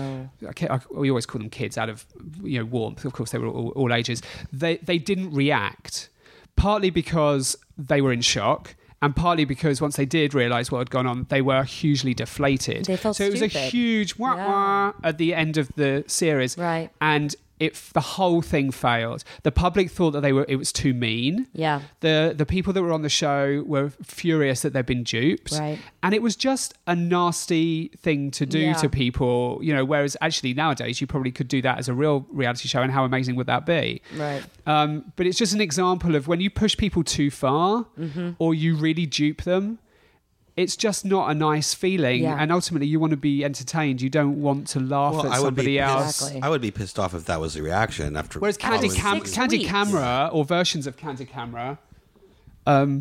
Speaker 4: we always call them kids out of warmth. Of course, they were all ages. They didn't react, partly because they were in shock. And partly because once they did realise what had gone on, they were hugely deflated.
Speaker 1: They felt
Speaker 4: so
Speaker 1: stupid.
Speaker 4: It was a huge wah-wah at the end of the series.
Speaker 1: Right.
Speaker 4: And the whole thing failed. The public thought that it was too mean.
Speaker 1: Yeah.
Speaker 4: The people that were on the show were furious that they'd been duped.
Speaker 1: Right.
Speaker 4: And it was just a nasty thing to do to people, whereas actually nowadays you probably could do that as a real reality show, and how amazing would that be?
Speaker 1: Right.
Speaker 4: But it's just an example of when you push people too far or you really dupe them, it's just not a nice feeling.
Speaker 1: Yeah.
Speaker 4: And ultimately you want to be entertained. You don't want to laugh at somebody else.
Speaker 1: Exactly.
Speaker 3: I would be pissed off if that was the reaction after.
Speaker 4: Whereas Candid Camera or versions of Candid Camera,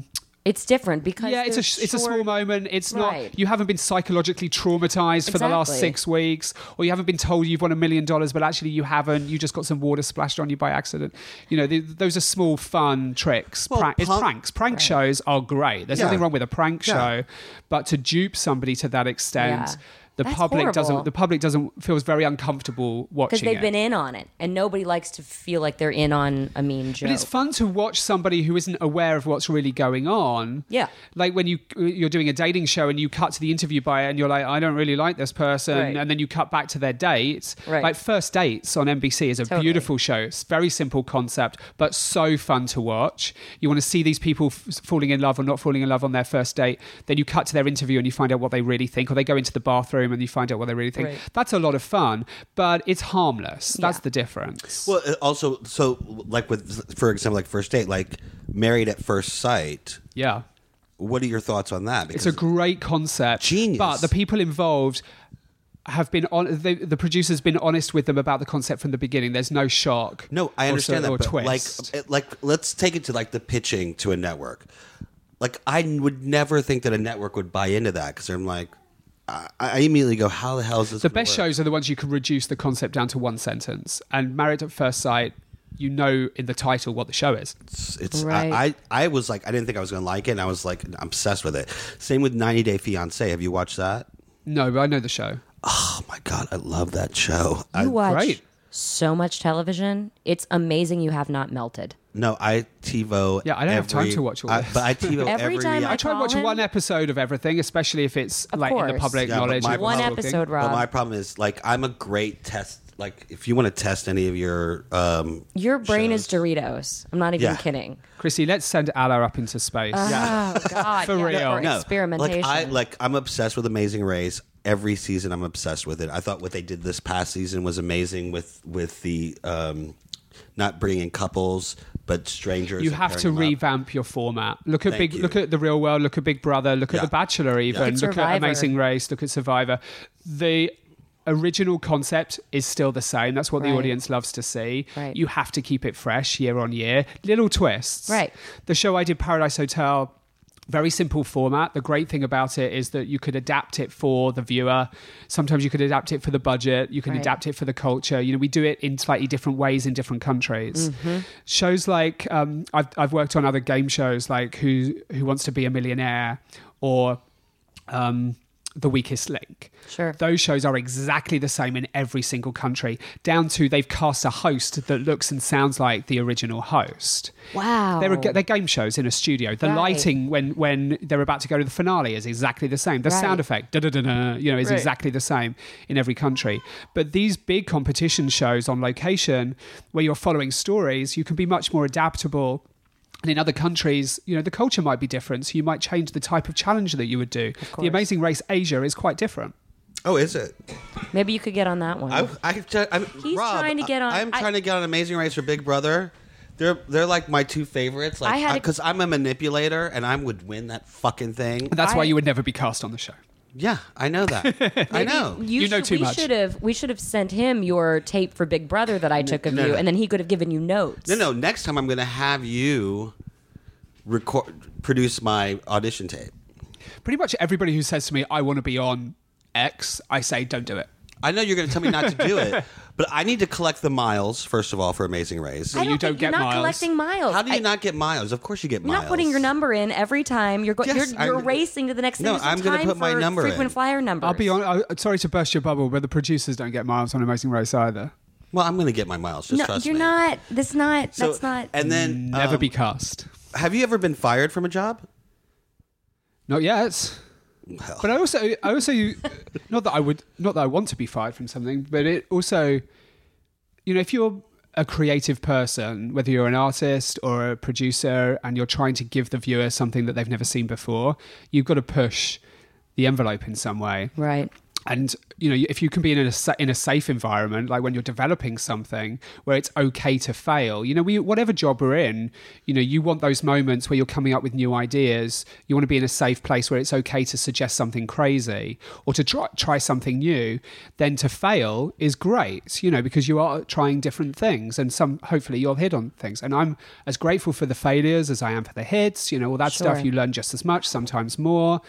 Speaker 1: It's different because
Speaker 4: it's a small moment. It's not, you haven't been psychologically traumatized for the last 6 weeks, or you haven't been told you've won $1 million, but actually you haven't. You just got some water splashed on you by accident. You know, those are small, fun tricks. It's pranks. Prank shows are great. There's nothing wrong with a prank show, but to dupe somebody to that extent. The public feels very uncomfortable watching it.
Speaker 1: Because they've been in on it, and nobody likes to feel like they're in on a mean joke.
Speaker 4: But it's fun to watch somebody who isn't aware of what's really going on.
Speaker 1: Yeah.
Speaker 4: Like when you're doing a dating show and you cut to the interview buyer and you're like, I don't really like this person. Right. And then you cut back to their dates. Right. Like First Dates on NBC is a beautiful show. It's a very simple concept, but so fun to watch. You want to see these people falling in love or not falling in love on their first date. Then you cut to their interview and you find out what they really think, or they go into the bathroom and you find out what they really think. Right. That's a lot of fun, but it's harmless. That's the difference.
Speaker 3: Well, also, so like for example, like First Date, like Married at First Sight.
Speaker 4: Yeah.
Speaker 3: What are your thoughts on that?
Speaker 4: Because it's a great concept.
Speaker 3: Genius. But
Speaker 4: the people involved have been the producer's been honest with them about the concept from the beginning. There's no shock.
Speaker 3: No, I understand that,
Speaker 4: or
Speaker 3: but
Speaker 4: twist.
Speaker 3: like let's take it to like the pitching to a network. Like I would never think that a network would buy into that, because I'm like, I immediately go, how the hell is this?
Speaker 4: The best shows are the ones you can reduce the concept down to one sentence. And Married at First Sight, you know in the title what the show is.
Speaker 3: It's right. I was like, I didn't think I was going to like it, and I was like, I'm obsessed with it. Same with 90 Day Fiancé. Have you watched that?
Speaker 4: No, but I know the show.
Speaker 3: Oh my God, I love that show.
Speaker 1: You watch so much television. It's amazing you have not melted.
Speaker 3: No, I TiVo.
Speaker 4: Yeah, I don't have time to watch all this.
Speaker 3: But I TiVo every
Speaker 1: time
Speaker 3: year.
Speaker 4: I try to watch one episode of everything, especially if it's in the public knowledge.
Speaker 1: One episode, Rob.
Speaker 3: But my problem is, like, I'm a great test. Like, if you want to test any of your
Speaker 1: brain is Doritos. I'm not even kidding.
Speaker 4: Chrissy, let's send Allah up into space.
Speaker 1: Oh God,
Speaker 4: for real.
Speaker 1: For experimentation.
Speaker 3: I'm obsessed with Amazing Race. Every season, I'm obsessed with it. I thought what they did this past season was amazing with the not bringing in couples but strangers.
Speaker 4: You have to revamp your format. Look at look at The Real World. Look at Big Brother. Look at The Bachelor. Even look at Amazing Race. Look at Survivor. The original concept is still the same. That's what the audience loves to see. Right. You have to keep it fresh year on year. Little twists.
Speaker 1: Right.
Speaker 4: The show I did, Paradise Hotel. Very simple format. The great thing about it is that you could adapt it for the viewer. Sometimes you could adapt it for the budget. You can adapt it for the culture. You know, we do it in slightly different ways in different countries. Mm-hmm. Shows like I've worked on other game shows like Who Wants to Be a Millionaire or The Weakest Link.
Speaker 1: Sure.
Speaker 4: Those shows are exactly the same in every single country, down to they've cast a host that looks and sounds like the original host.
Speaker 1: Wow.
Speaker 4: They're game shows in a studio. The lighting when they're about to go to the finale is exactly the same. The sound effect, is exactly the same in every country. But these big competition shows on location, where you're following stories, you can be much more adaptable. And in other countries, you know, the culture might be different, so you might change the type of challenge that you would do. The Amazing Race Asia is quite different.
Speaker 3: Oh, is it?
Speaker 1: Maybe you could get on that one.
Speaker 3: He's
Speaker 1: Rob, trying to get on.
Speaker 3: I'm trying to get on Amazing Race or Big Brother. They're like my two favorites. Like, because I'm a manipulator and I would win that fucking thing.
Speaker 4: And that's why you would never be cast on the show.
Speaker 3: Yeah, I know that. I know.
Speaker 4: You know too much.
Speaker 1: We should have sent him your tape for Big Brother that I took of you, and then he could have given you notes.
Speaker 3: No. Next time I'm going to have you produce my audition tape.
Speaker 4: Pretty much everybody who says to me, I want to be on X, I say, don't do it.
Speaker 3: I know you're going to tell me not to do it, but I need to collect the miles, first of all, for Amazing Race.
Speaker 1: You're not collecting miles.
Speaker 3: How do you not get miles? Of course you get miles.
Speaker 1: You're not putting your number in every time. You're racing to the next thing.
Speaker 3: No, I'm going to put my number in.
Speaker 1: Frequent flyer numbers.
Speaker 4: I'll be on. Sorry to burst your bubble, but the producers don't get miles on Amazing Race either.
Speaker 3: Well, I'm going to get my miles. Just trust me.
Speaker 1: You're not. That's not.
Speaker 3: And then
Speaker 4: never be cast.
Speaker 3: Have you ever been fired from a job?
Speaker 4: Not yet. Well. But I also not that I want to be fired from something, but it also, you know, if you're a creative person, whether you're an artist or a producer, and you're trying to give the viewer something that they've never seen before, you've got to push the envelope in some way.
Speaker 1: Right.
Speaker 4: And, you know, if you can be in a safe environment, like when you're developing something where it's okay to fail, you know, whatever job we're in, you know, you want those moments where you're coming up with new ideas. You want to be in a safe place where it's okay to suggest something crazy or to try something new. Then to fail is great, you know, because you are trying different things and hopefully you'll hit on things. And I'm as grateful for the failures as I am for the hits, you know, all that stuff. You learn just as much, sometimes more.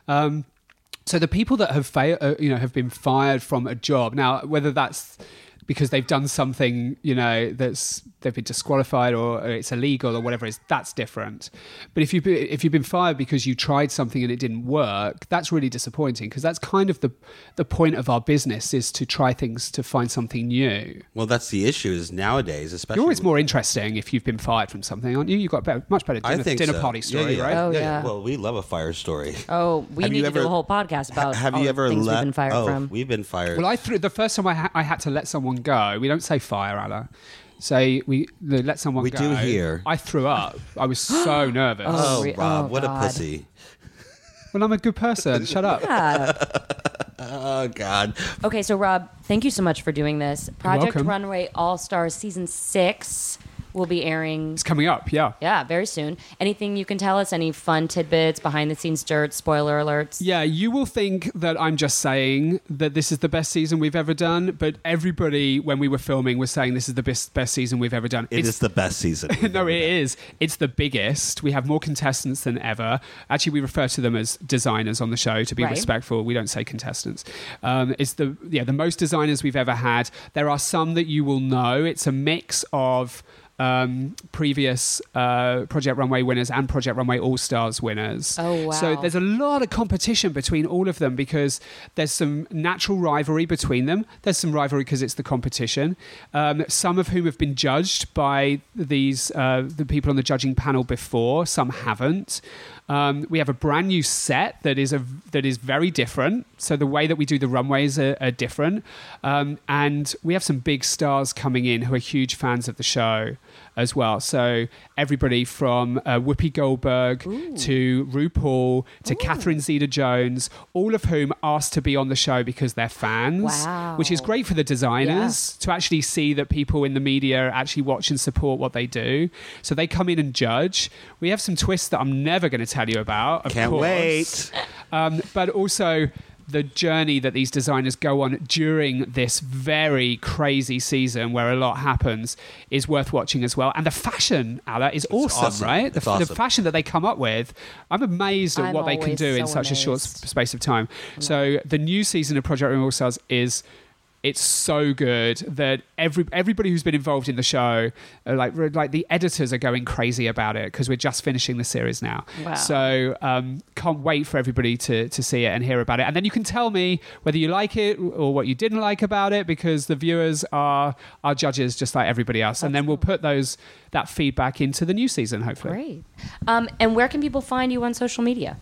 Speaker 4: So the people that have have been fired from a job now, whether that's because they've done something, you know, they've been disqualified or it's illegal or whatever it is, that's different. But if you've been fired because you tried something and it didn't work, that's really disappointing because that's kind of the point of our business is to try things to find something new.
Speaker 3: Well, that's the issue is nowadays, especially...
Speaker 4: You're always more interesting if you've been fired from something, aren't you? You've got much better dinner party story, right?
Speaker 1: Oh, yeah.
Speaker 3: Well, we love a fire story.
Speaker 1: Oh, we need to do a whole podcast about
Speaker 3: have you ever
Speaker 1: things we've been fired from.
Speaker 3: We've been fired.
Speaker 4: Well, the first time I had to let someone go, we don't say fire, Alla. Say we let someone go.
Speaker 3: We do here.
Speaker 4: I threw up. I was so nervous.
Speaker 3: Rob, what a pussy.
Speaker 4: Well, I'm a good person. Shut up.
Speaker 1: Yeah.
Speaker 3: Oh, God.
Speaker 1: Okay, so Rob, thank you so much for doing this. Project
Speaker 4: welcome.
Speaker 1: Runway All-Stars Season 6 will be airing.
Speaker 4: It's coming up, yeah.
Speaker 1: Yeah, very soon. Anything you can tell us? Any fun tidbits, behind-the-scenes dirt, spoiler alerts?
Speaker 4: Yeah, you will think that I'm just saying that this is the best season we've ever done, but everybody, when we were filming, was saying this is the best season we've ever done.
Speaker 3: It is the best season.
Speaker 4: No, it is. It's the biggest. We have more contestants than ever. Actually, we refer to them as designers on the show to be respectful. We don't say contestants. It's the most designers we've ever had. There are some that you will know. It's a mix of previous Project Runway winners and Project Runway All-Stars winners.
Speaker 1: Oh, wow.
Speaker 4: So there's a lot of competition between all of them because there's some natural rivalry between them. There's some rivalry because it's the competition. Some of whom have been judged by the people on the judging panel before. Some haven't. We have a brand new set that is very different. So the way that we do the runways are different. And we have some big stars coming in who are huge fans of the show as well. So everybody from Whoopi Goldberg to RuPaul to Catherine Zeta-Jones, all of whom asked to be on the show because they're fans, which is great for the designers to actually see that people in the media actually watch and support what they do. So they come in and judge. We have some twists that I'm never going to tell you about, of
Speaker 3: Can't
Speaker 4: course.
Speaker 3: wait.
Speaker 4: But also the journey that these designers go on during this very crazy season where a lot happens is worth watching as well. And the fashion, Alla, is awesome, right? The fashion that they come up with, I'm amazed at what they can do in such a short space of time. So the new season of Project Runway All-Stars it's so good that everybody who's been involved in the show, like the editors are going crazy about it because we're just finishing the series now.
Speaker 1: Wow.
Speaker 4: So can't wait for everybody to see it and hear about it. And then you can tell me whether you like it or what you didn't like about it because the viewers are judges just like everybody else. And then we'll put that feedback into the new season, hopefully.
Speaker 1: Great. And where can people find you on social media?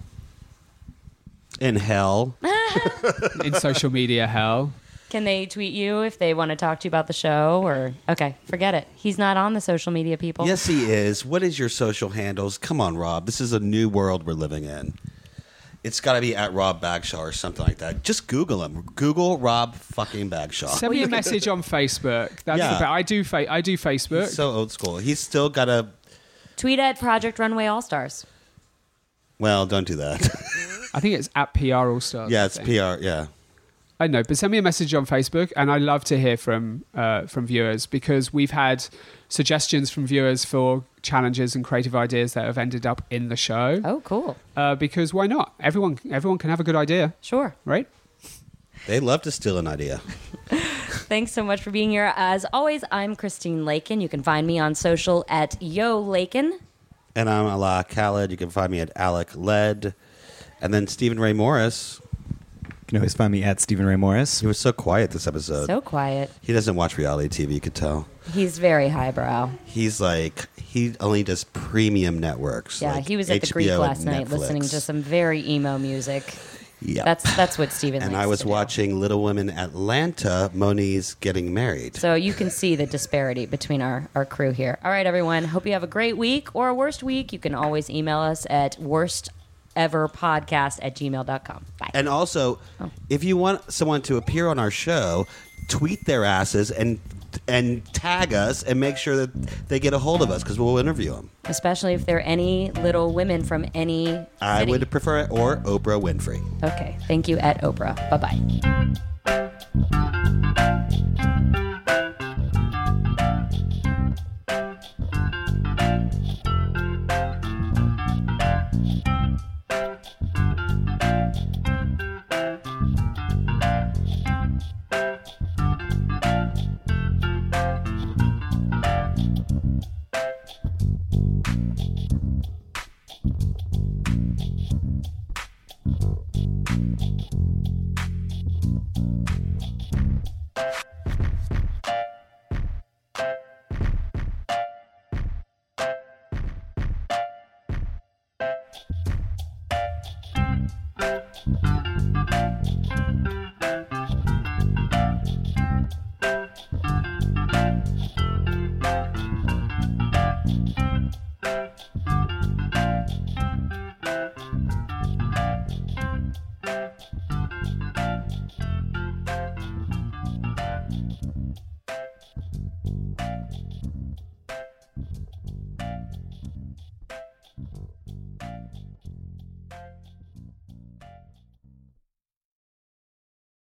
Speaker 3: In hell.
Speaker 4: In social media hell.
Speaker 1: Can they tweet you if they want to talk to you about the show? Or okay, forget it. He's not on the social media, people.
Speaker 3: Yes, he is. What is your social handles? Come on, Rob. This is a new world we're living in. It's got to be at Rob Bagshaw or something like that. Just Google him. Google Rob fucking Bagshaw.
Speaker 4: Send me a message on Facebook. I do Facebook.
Speaker 3: He's so old school. He's still got a
Speaker 1: tweet at Project Runway All-Stars.
Speaker 3: Well, don't do that.
Speaker 4: I think it's at PR All-Stars.
Speaker 3: Yeah, it's PR. Yeah.
Speaker 4: I know, but send me a message on Facebook, and I love to hear from viewers because we've had suggestions from viewers for challenges and creative ideas that have ended up in the show.
Speaker 1: Oh, cool!
Speaker 4: Because why not? Everyone can have a good idea.
Speaker 1: Sure,
Speaker 4: right?
Speaker 3: They love to steal an idea.
Speaker 1: Thanks so much for being here. As always, I'm Christine Lakin. You can find me on social at Yo Lakin.
Speaker 3: And I'm Ala Khaled. You can find me at Alec Led. And then Stephen Ray Morris.
Speaker 6: You can always find me at Stephen Ray Morris.
Speaker 3: He was so quiet this episode.
Speaker 1: So quiet.
Speaker 3: He doesn't watch reality TV, you could tell.
Speaker 1: He's very highbrow.
Speaker 3: He's like, he only does premium networks.
Speaker 1: Yeah,
Speaker 3: like
Speaker 1: he was at
Speaker 3: HBO
Speaker 1: the Greek last night
Speaker 3: Netflix.
Speaker 1: listening to some very emo music.
Speaker 3: Yeah,
Speaker 1: that's what Stephen
Speaker 3: and
Speaker 1: likes
Speaker 3: I was
Speaker 1: to do.
Speaker 3: watching Little Women Atlanta. Moni's getting married.
Speaker 1: So you can see the disparity between our crew here. All right, everyone. Hope you have a great week or a worst week. You can always email us at everpodcast@gmail.com. Bye.
Speaker 3: And also, if you want someone to appear on our show, tweet their asses and tag us and make sure that they get a hold of us because we'll interview them.
Speaker 1: Especially if they're any little women from any city.
Speaker 3: I would prefer it, or Oprah Winfrey.
Speaker 1: Okay. Thank you, at Oprah. Bye-bye.